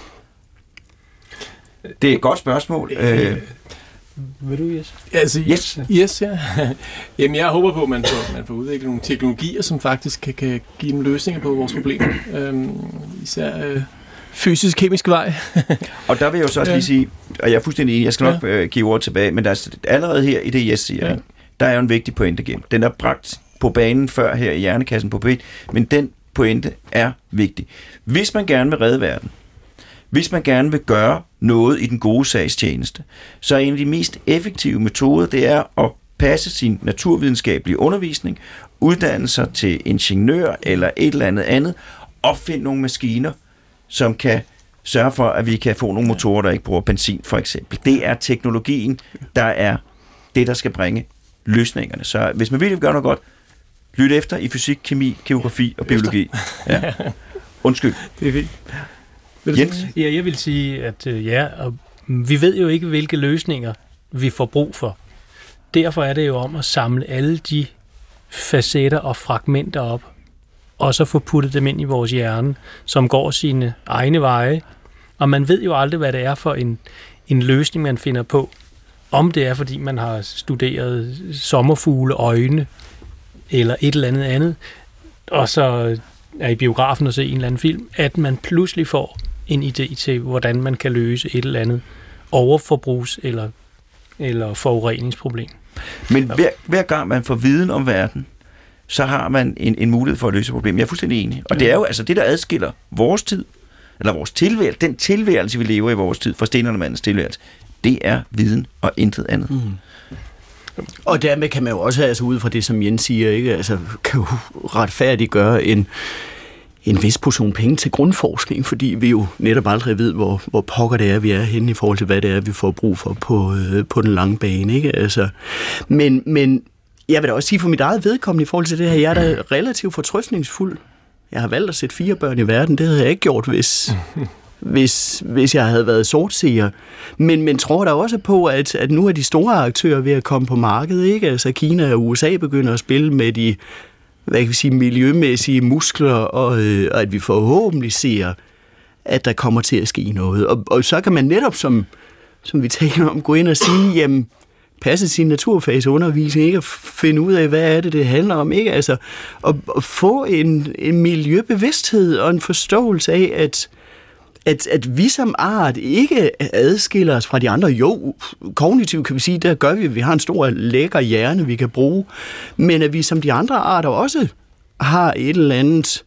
Det er et godt spørgsmål. Øh, Vil du, Jes? Altså, yes. yes, ja. Jamen, jeg håber på, at man får, man får udviklet nogle teknologier, som faktisk kan, kan give nogle løsninger på vores problemer. Øhm, især øh, fysisk-kemisk vej. Og der vil jeg jo så også ja. lige sige, og jeg er fuldstændig enig, jeg skal nok ja. øh, give ord tilbage, men der er allerede her i det, jeg siger, ja. der er jo en vigtig pointe igen. Den er bragt på banen før her i Hjernekassen på P et, men den pointe er vigtig. Hvis man gerne vil redde verden, hvis man gerne vil gøre noget i den gode sags tjeneste, så er en af de mest effektive metoder, det er at passe sin naturvidenskabelige undervisning, uddanne sig til ingeniør eller et eller andet andet, og finde nogle maskiner, som kan sørge for, at vi kan få nogle motorer, der ikke bruger benzin, for eksempel. Det er teknologien, der er det, der skal bringe løsningerne. Så hvis man virkelig gør noget godt, lyt efter i fysik, kemi, geografi og biologi. Ja. Undskyld. Det er fint. Jens? Ja, jeg vil sige, at øh, ja, og vi ved jo ikke, hvilke løsninger vi får brug for. Derfor er det jo om at samle alle de facetter og fragmenter op, og så få puttet dem ind i vores hjerne, som går sine egne veje. Og man ved jo aldrig, hvad det er for en, en løsning, man finder på. Om det er, fordi man har studeret sommerfugle, øjne, eller et eller andet andet, og så er i biografen og se en eller anden film, at man pludselig får en idé til, hvordan man kan løse et eller andet overforbrugs- eller, eller forureningsproblem. Men hver, hver gang man får viden om verden, så har man en, en mulighed for at løse problemet. Jeg er fuldstændig enig. Og det er jo altså det, der adskiller vores tid, eller vores tilværelse, den tilværelse, vi lever i vores tid, fra stenaldermandens tilværelse, det er viden og intet andet. Mm. Og dermed kan man jo også, altså ud fra det, som Jens siger, ikke, altså, kan jo retfærdiggøre en, en vis portion penge til grundforskning, fordi vi jo netop aldrig ved, hvor, hvor pokker det er, vi er henne i forhold til, hvad det er, vi får brug for på, øh, på den lange bane. Ikke? Altså, men, men jeg vil da også sige for mit eget vedkommende i forhold til det her, jeg er da relativt fortrøstningsfuld. Jeg har valgt at sætte fire børn i verden, det havde jeg ikke gjort, hvis, hvis, hvis jeg havde været sortseer. Men, men tror der også på, at, at nu er de store aktører ved at komme på markedet, ikke? Altså Kina og U S A begynder at spille med de hvad kan vi sige, miljømæssige muskler, og, øh, og at vi forhåbentlig ser, at der kommer til at ske noget. Og, og så kan man netop, som, som vi taler om, gå ind og sige, jamen, passe sin naturfagsundervisning, ikke? At finde ud af, hvad er det, det handler om, ikke? Altså, at, at få en, en miljøbevidsthed og en forståelse af, at At, at vi som art ikke adskiller os fra de andre. Jo, kognitivt kan vi sige, der gør vi, at vi har en stor lækker hjerne, vi kan bruge, men at vi som de andre arter også har et eller andet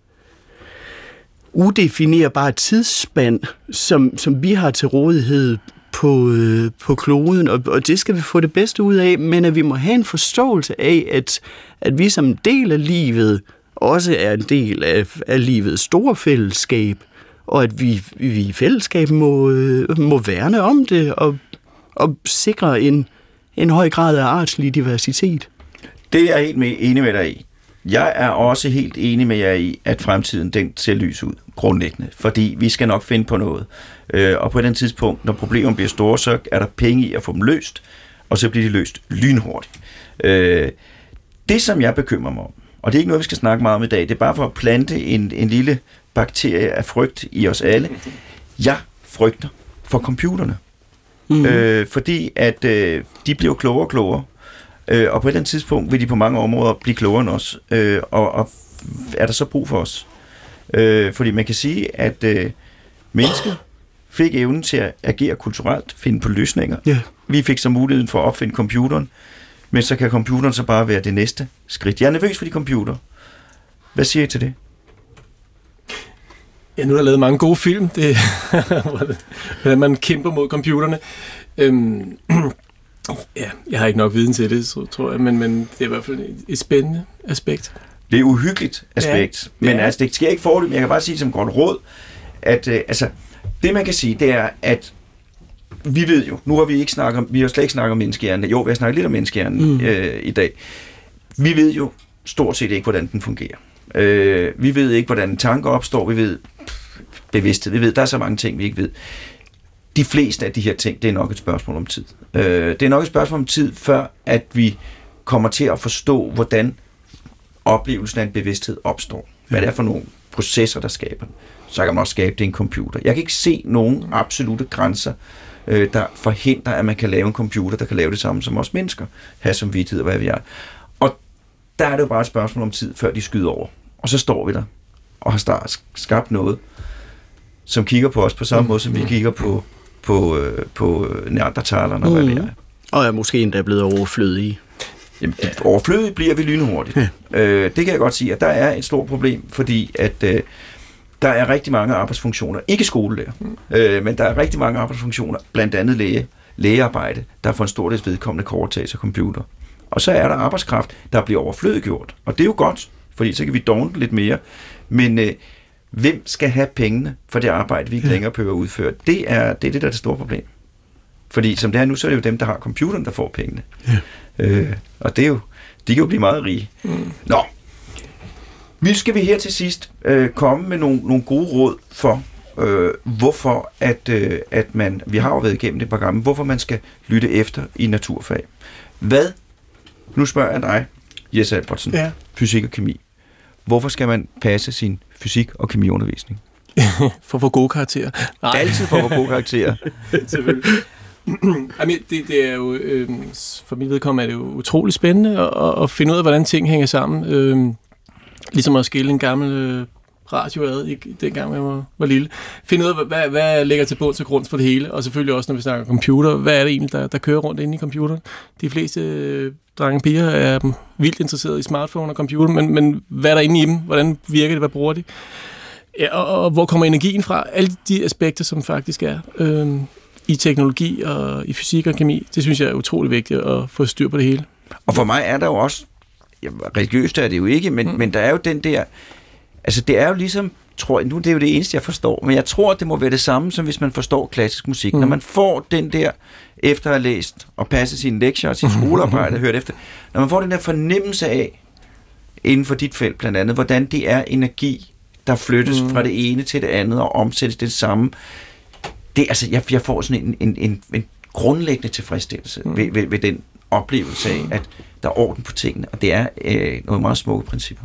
udefinerbart tidsspand, som, som vi har til rådighed på, øh, på kloden, og, og det skal vi få det bedste ud af, men at vi må have en forståelse af, at, at vi som del af livet også er en del af, af livets store fællesskab, og at vi, vi i fællesskab må, må værne om det og, og sikre en, en høj grad af artslig diversitet. Det er jeg helt med, enig med dig i. Jeg er også helt enig med jer i, at fremtiden den ser lys ud, grundlæggende, fordi vi skal nok finde på noget. Øh, og på den tidspunkt, når problemerne bliver store, så er der penge i at få dem løst, og så bliver de løst lynhurtigt. Øh, det, som jeg bekymrer mig om, og det er ikke noget, vi skal snakke meget om i dag, det er bare for at plante en, en lille bakterie af frygt i os alle. Jeg frygter for computerne. Mm. Øh, fordi at øh, de bliver klogere og klogere, øh, og på et eller andet tidspunkt vil de på mange områder blive klogere end os. Øh, og, og er der så brug for os? Øh, fordi man kan sige, at øh, mennesket fik evnen til at agere kulturelt, finde på løsninger. Yeah. Vi fik så muligheden for at opfinde computeren, men så kan computeren så bare være det næste skridt. Jeg er nervøs for de computer. Hvad siger I til det? Ja, nu er der lavet mange gode film, det hvordan man kæmper mod computerne. Øhm, ja, jeg har ikke nok viden til det, så tror jeg, men, men det er i hvert fald et spændende aspekt. Det er et uhyggeligt aspekt, ja, men ja. Altså, det sker ikke foreløbig, men jeg kan bare sige som godt råd, at øh, altså, det man kan sige, det er, at vi ved jo, nu har vi ikke snakket om, vi har slet ikke snakket om menneskehjernen, jo, vi har snakket lidt om menneskehjernen mm. øh, i dag. Vi ved jo stort set ikke, hvordan den fungerer. Øh, vi ved ikke, hvordan tanker opstår, vi ved bevidsthed, vi ved, der er så mange ting, vi ikke ved. De fleste af de her ting, det er nok et spørgsmål om tid. Øh, det er nok et spørgsmål om tid, før at vi kommer til at forstå, hvordan oplevelsen af en bevidsthed opstår. Hvad det er for nogle processer, der skaber den. Så kan man også skabe det i en computer. Jeg kan ikke se nogen absolute grænser, øh, der forhindrer, at man kan lave en computer, der kan lave det samme som os mennesker. Have som vidtighed og hvad vi er. Og der er det jo bare et spørgsmål om tid, før de skyder over. Og så står vi der og har start, skabt noget, som kigger på os på samme måde, som vi kigger på, på, øh, på neandertalerne og hvad det er. Og er måske endda blevet overflødige. Jamen, overflødige bliver vi lynhurtigt. Ja. Øh, det kan jeg godt sige, at der er et stort problem, fordi at øh, der er rigtig mange arbejdsfunktioner, ikke skolelærer, mm. øh, men der er rigtig mange arbejdsfunktioner, blandt andet læge, lægearbejde, der for en stor del vedkommende kan overtages af computer. Og så er der arbejdskraft, der bliver overflødiggjort. Og det er jo godt, fordi så kan vi dogne lidt mere. Men øh, hvem skal have pengene for det arbejde, vi ikke ja. længere behøver at udføre? Det er, det er det, der er det store problem. Fordi som det er nu, så er det jo dem, der har computeren, der får pengene. Ja. Øh, og det er jo, de kan jo blive meget rige. Mm. Nå, vi skal vi her til sidst øh, komme med nogle, nogle gode råd for, øh, hvorfor at, øh, at man, vi har jo været igennem det program, hvorfor man skal lytte efter i naturfag. Hvad? Nu spørger jeg dig, Jes Albertsen, ja. Fysik og kemi. Hvorfor skal man passe sin fysik- og kemiundervisning? For at få gode karakterer. Nej. Altid for at få gode karakterer. Selvfølgelig. Jamen, det, det er jo, øh, for mit vedkommende er det jo utrolig spændende at, at finde ud af, hvordan ting hænger sammen. Øh, ligesom at skille en gammel øh, radio ad, ikke, dengang jeg var, var lille. Finde ud af, hvad, hvad ligger til bund til grund for det hele, og selvfølgelig også, når vi snakker computer, hvad er det egentlig, der, der kører rundt inde i computeren? De fleste øh, drenge og piger er vildt interesserede i smartphone og computer, men, men hvad er der inde i dem? Hvordan virker det? Hvad bruger de? Ja, og, og hvor kommer energien fra? Alle de aspekter, som faktisk er øh, i teknologi og i fysik og kemi, det synes jeg er utrolig vigtigt at få styr på det hele. Og for mig er der jo også, ja, religiøst er det jo ikke, men, mm. men der er jo den der, altså det er jo ligesom tror jeg, nu det er jo det eneste, jeg forstår, men jeg tror, det må være det samme, som hvis man forstår klassisk musik. Mm. Når man får den der, efter at have læst og passet sine lektier og sit skolearbejde, hørt efter, når man får den der fornemmelse af, inden for dit felt blandt andet, hvordan det er energi, der flyttes mm. fra det ene til det andet og omsættes til det samme. Det, altså, jeg, jeg får sådan en, en, en, en grundlæggende tilfredsstillelse mm. ved, ved, ved den oplevelse af, at der er orden på tingene, og det er øh, nogle meget smukke principper.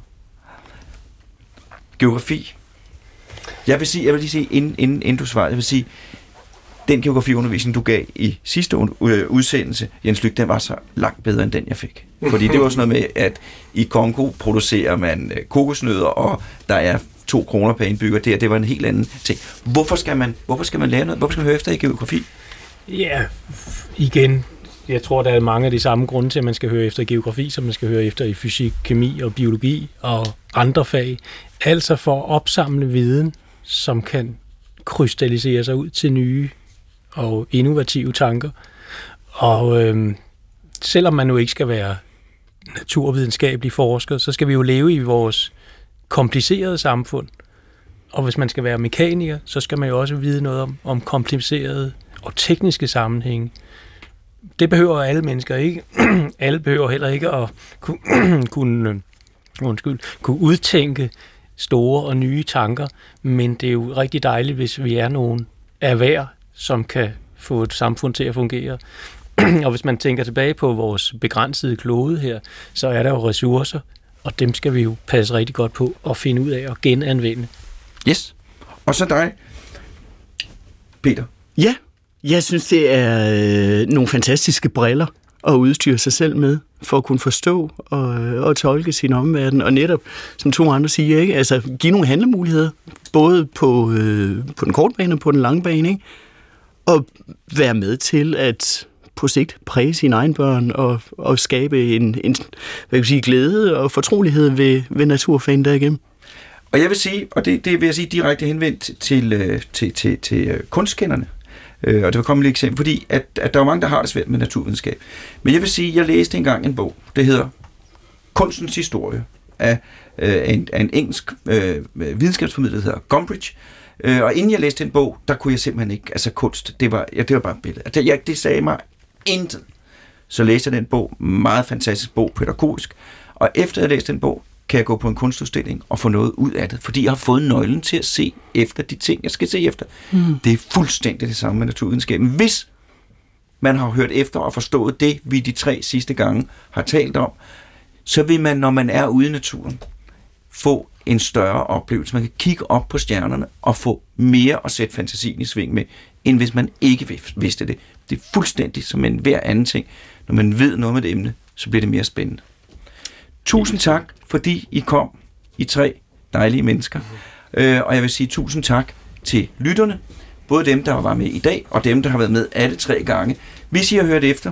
Geografi. Jeg vil sige, jeg vil lige sige, inden, inden, inden du svarer, jeg vil sige, den geografiundervisning, du gav i sidste udsendelse, Jens Lyk, den var så langt bedre end den, jeg fik. Fordi det var sådan noget med, at i Kongo producerer man kokosnødder, og der er to kroner per indbygger der. Det var en helt anden ting. Hvorfor skal man, hvorfor skal man lære noget? Hvorfor skal man høre efter i geografi? Ja, igen, jeg tror, der er mange af de samme grunde til, at man skal høre efter i geografi, som man skal høre efter i fysik, kemi og biologi og andre fag. Altså for at opsamle viden, som kan krystallisere sig ud til nye og innovative tanker. Og øhm, selvom man nu ikke skal være naturvidenskabelig forsker, så skal vi jo leve i vores komplicerede samfund. Og hvis man skal være mekaniker, så skal man jo også vide noget om, om komplicerede og tekniske sammenhænge. Det behøver alle mennesker ikke. Alle behøver heller ikke at kunne, kunne, undskyld, kunne udtænke store og nye tanker, men det er jo rigtig dejligt, hvis vi er nogen af hver, som kan få et samfund til at fungere. Og hvis man tænker tilbage på vores begrænsede klode her, så er der jo ressourcer, og dem skal vi jo passe rigtig godt på og finde ud af at genanvende. Yes. Og så dig, Peter. Ja, jeg synes, det er øh, nogle fantastiske briller at udstyre sig selv med, for at kunne forstå og, og tolke sin omverden, og netop, som to andre siger, ikke? Altså, give nogle handlemuligheder, både på, øh, på den korte bane og på den lange bane, ikke? Og være med til at på sigt præge sine egne børn og, og skabe en, en hvad kan jeg sige, glæde og fortrolighed ved, ved naturfagen derigennem. Og jeg vil sige, og det, det vil jeg sige direkte henvendt til, til, til, til, til kunstkenderne, øh, og det vil komme et eksempel, fordi at, at der er mange, der har det svært med naturvidenskab. Men jeg vil sige, jeg læste engang en bog, det hedder Kunstens Historie, af, øh, en, af en engelsk øh, videnskabsformidler, der hedder Gombrich. Øh, og inden jeg læste den bog, der kunne jeg simpelthen ikke, altså kunst, det var, ja, det var bare et billede. Det, jeg, det sagde mig intet. Så læste jeg den bog, meget fantastisk bog, pædagogisk, og efter jeg læste den bog, kan jeg gå på en kunstudstilling og få noget ud af det, fordi jeg har fået nøglen til at se efter de ting, jeg skal se efter. Mm. Det er fuldstændig det samme med naturvidenskaben. Hvis man har hørt efter og forstået det, vi de tre sidste gange har talt om, så vil man, når man er ude i naturen, få en større oplevelse. Man kan kigge op på stjernerne og få mere at sætte fantasien i sving med, end hvis man ikke vidste det. Det er fuldstændig som en hver anden ting. Når man ved noget med det emne, så bliver det mere spændende. Tusind tak, fordi I kom, I tre dejlige mennesker. Øh, og jeg vil sige tusind tak til lytterne, både dem, der var med i dag, og dem, der har været med alle tre gange. Hvis I har hørt efter,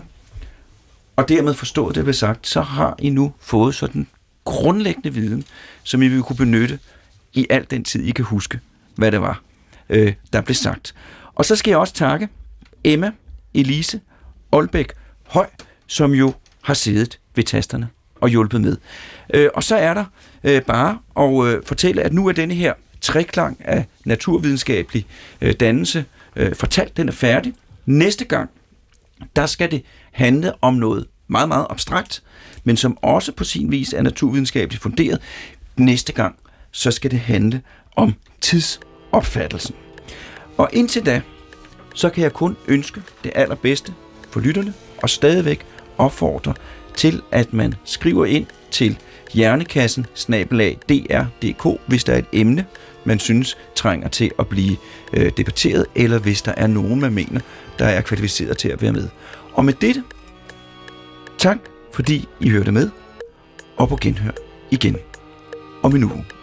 og dermed forstået det, blev sagt, så har I nu fået sådan grundlæggende viden, som I vil kunne benytte i al den tid, I kan huske, hvad det var, øh, der blev sagt. Og så skal jeg også takke Emma Elise Aalbæk Høj, som jo har siddet ved tasterne og hjulpet med. Øh, og så er der øh, bare at øh, fortælle, at nu er denne her treklang af naturvidenskabelig øh, dannelse øh, fortalt, den er færdig. Næste gang, der skal det handle om noget meget, meget abstrakt, men som også på sin vis er naturvidenskabeligt funderet. Næste gang, så skal det handle om tidsopfattelsen. Og indtil da, så kan jeg kun ønske det allerbedste for lytterne, og stadigvæk opfordre til, at man skriver ind til hjernekassen snabel-a d r punktum d k, hvis der er et emne, man synes trænger til at blive øh, debatteret, eller hvis der er nogen, man mener, der er kvalificeret til at være med. Og med dette, tak fordi I hørte med, og på genhør igen om en uge.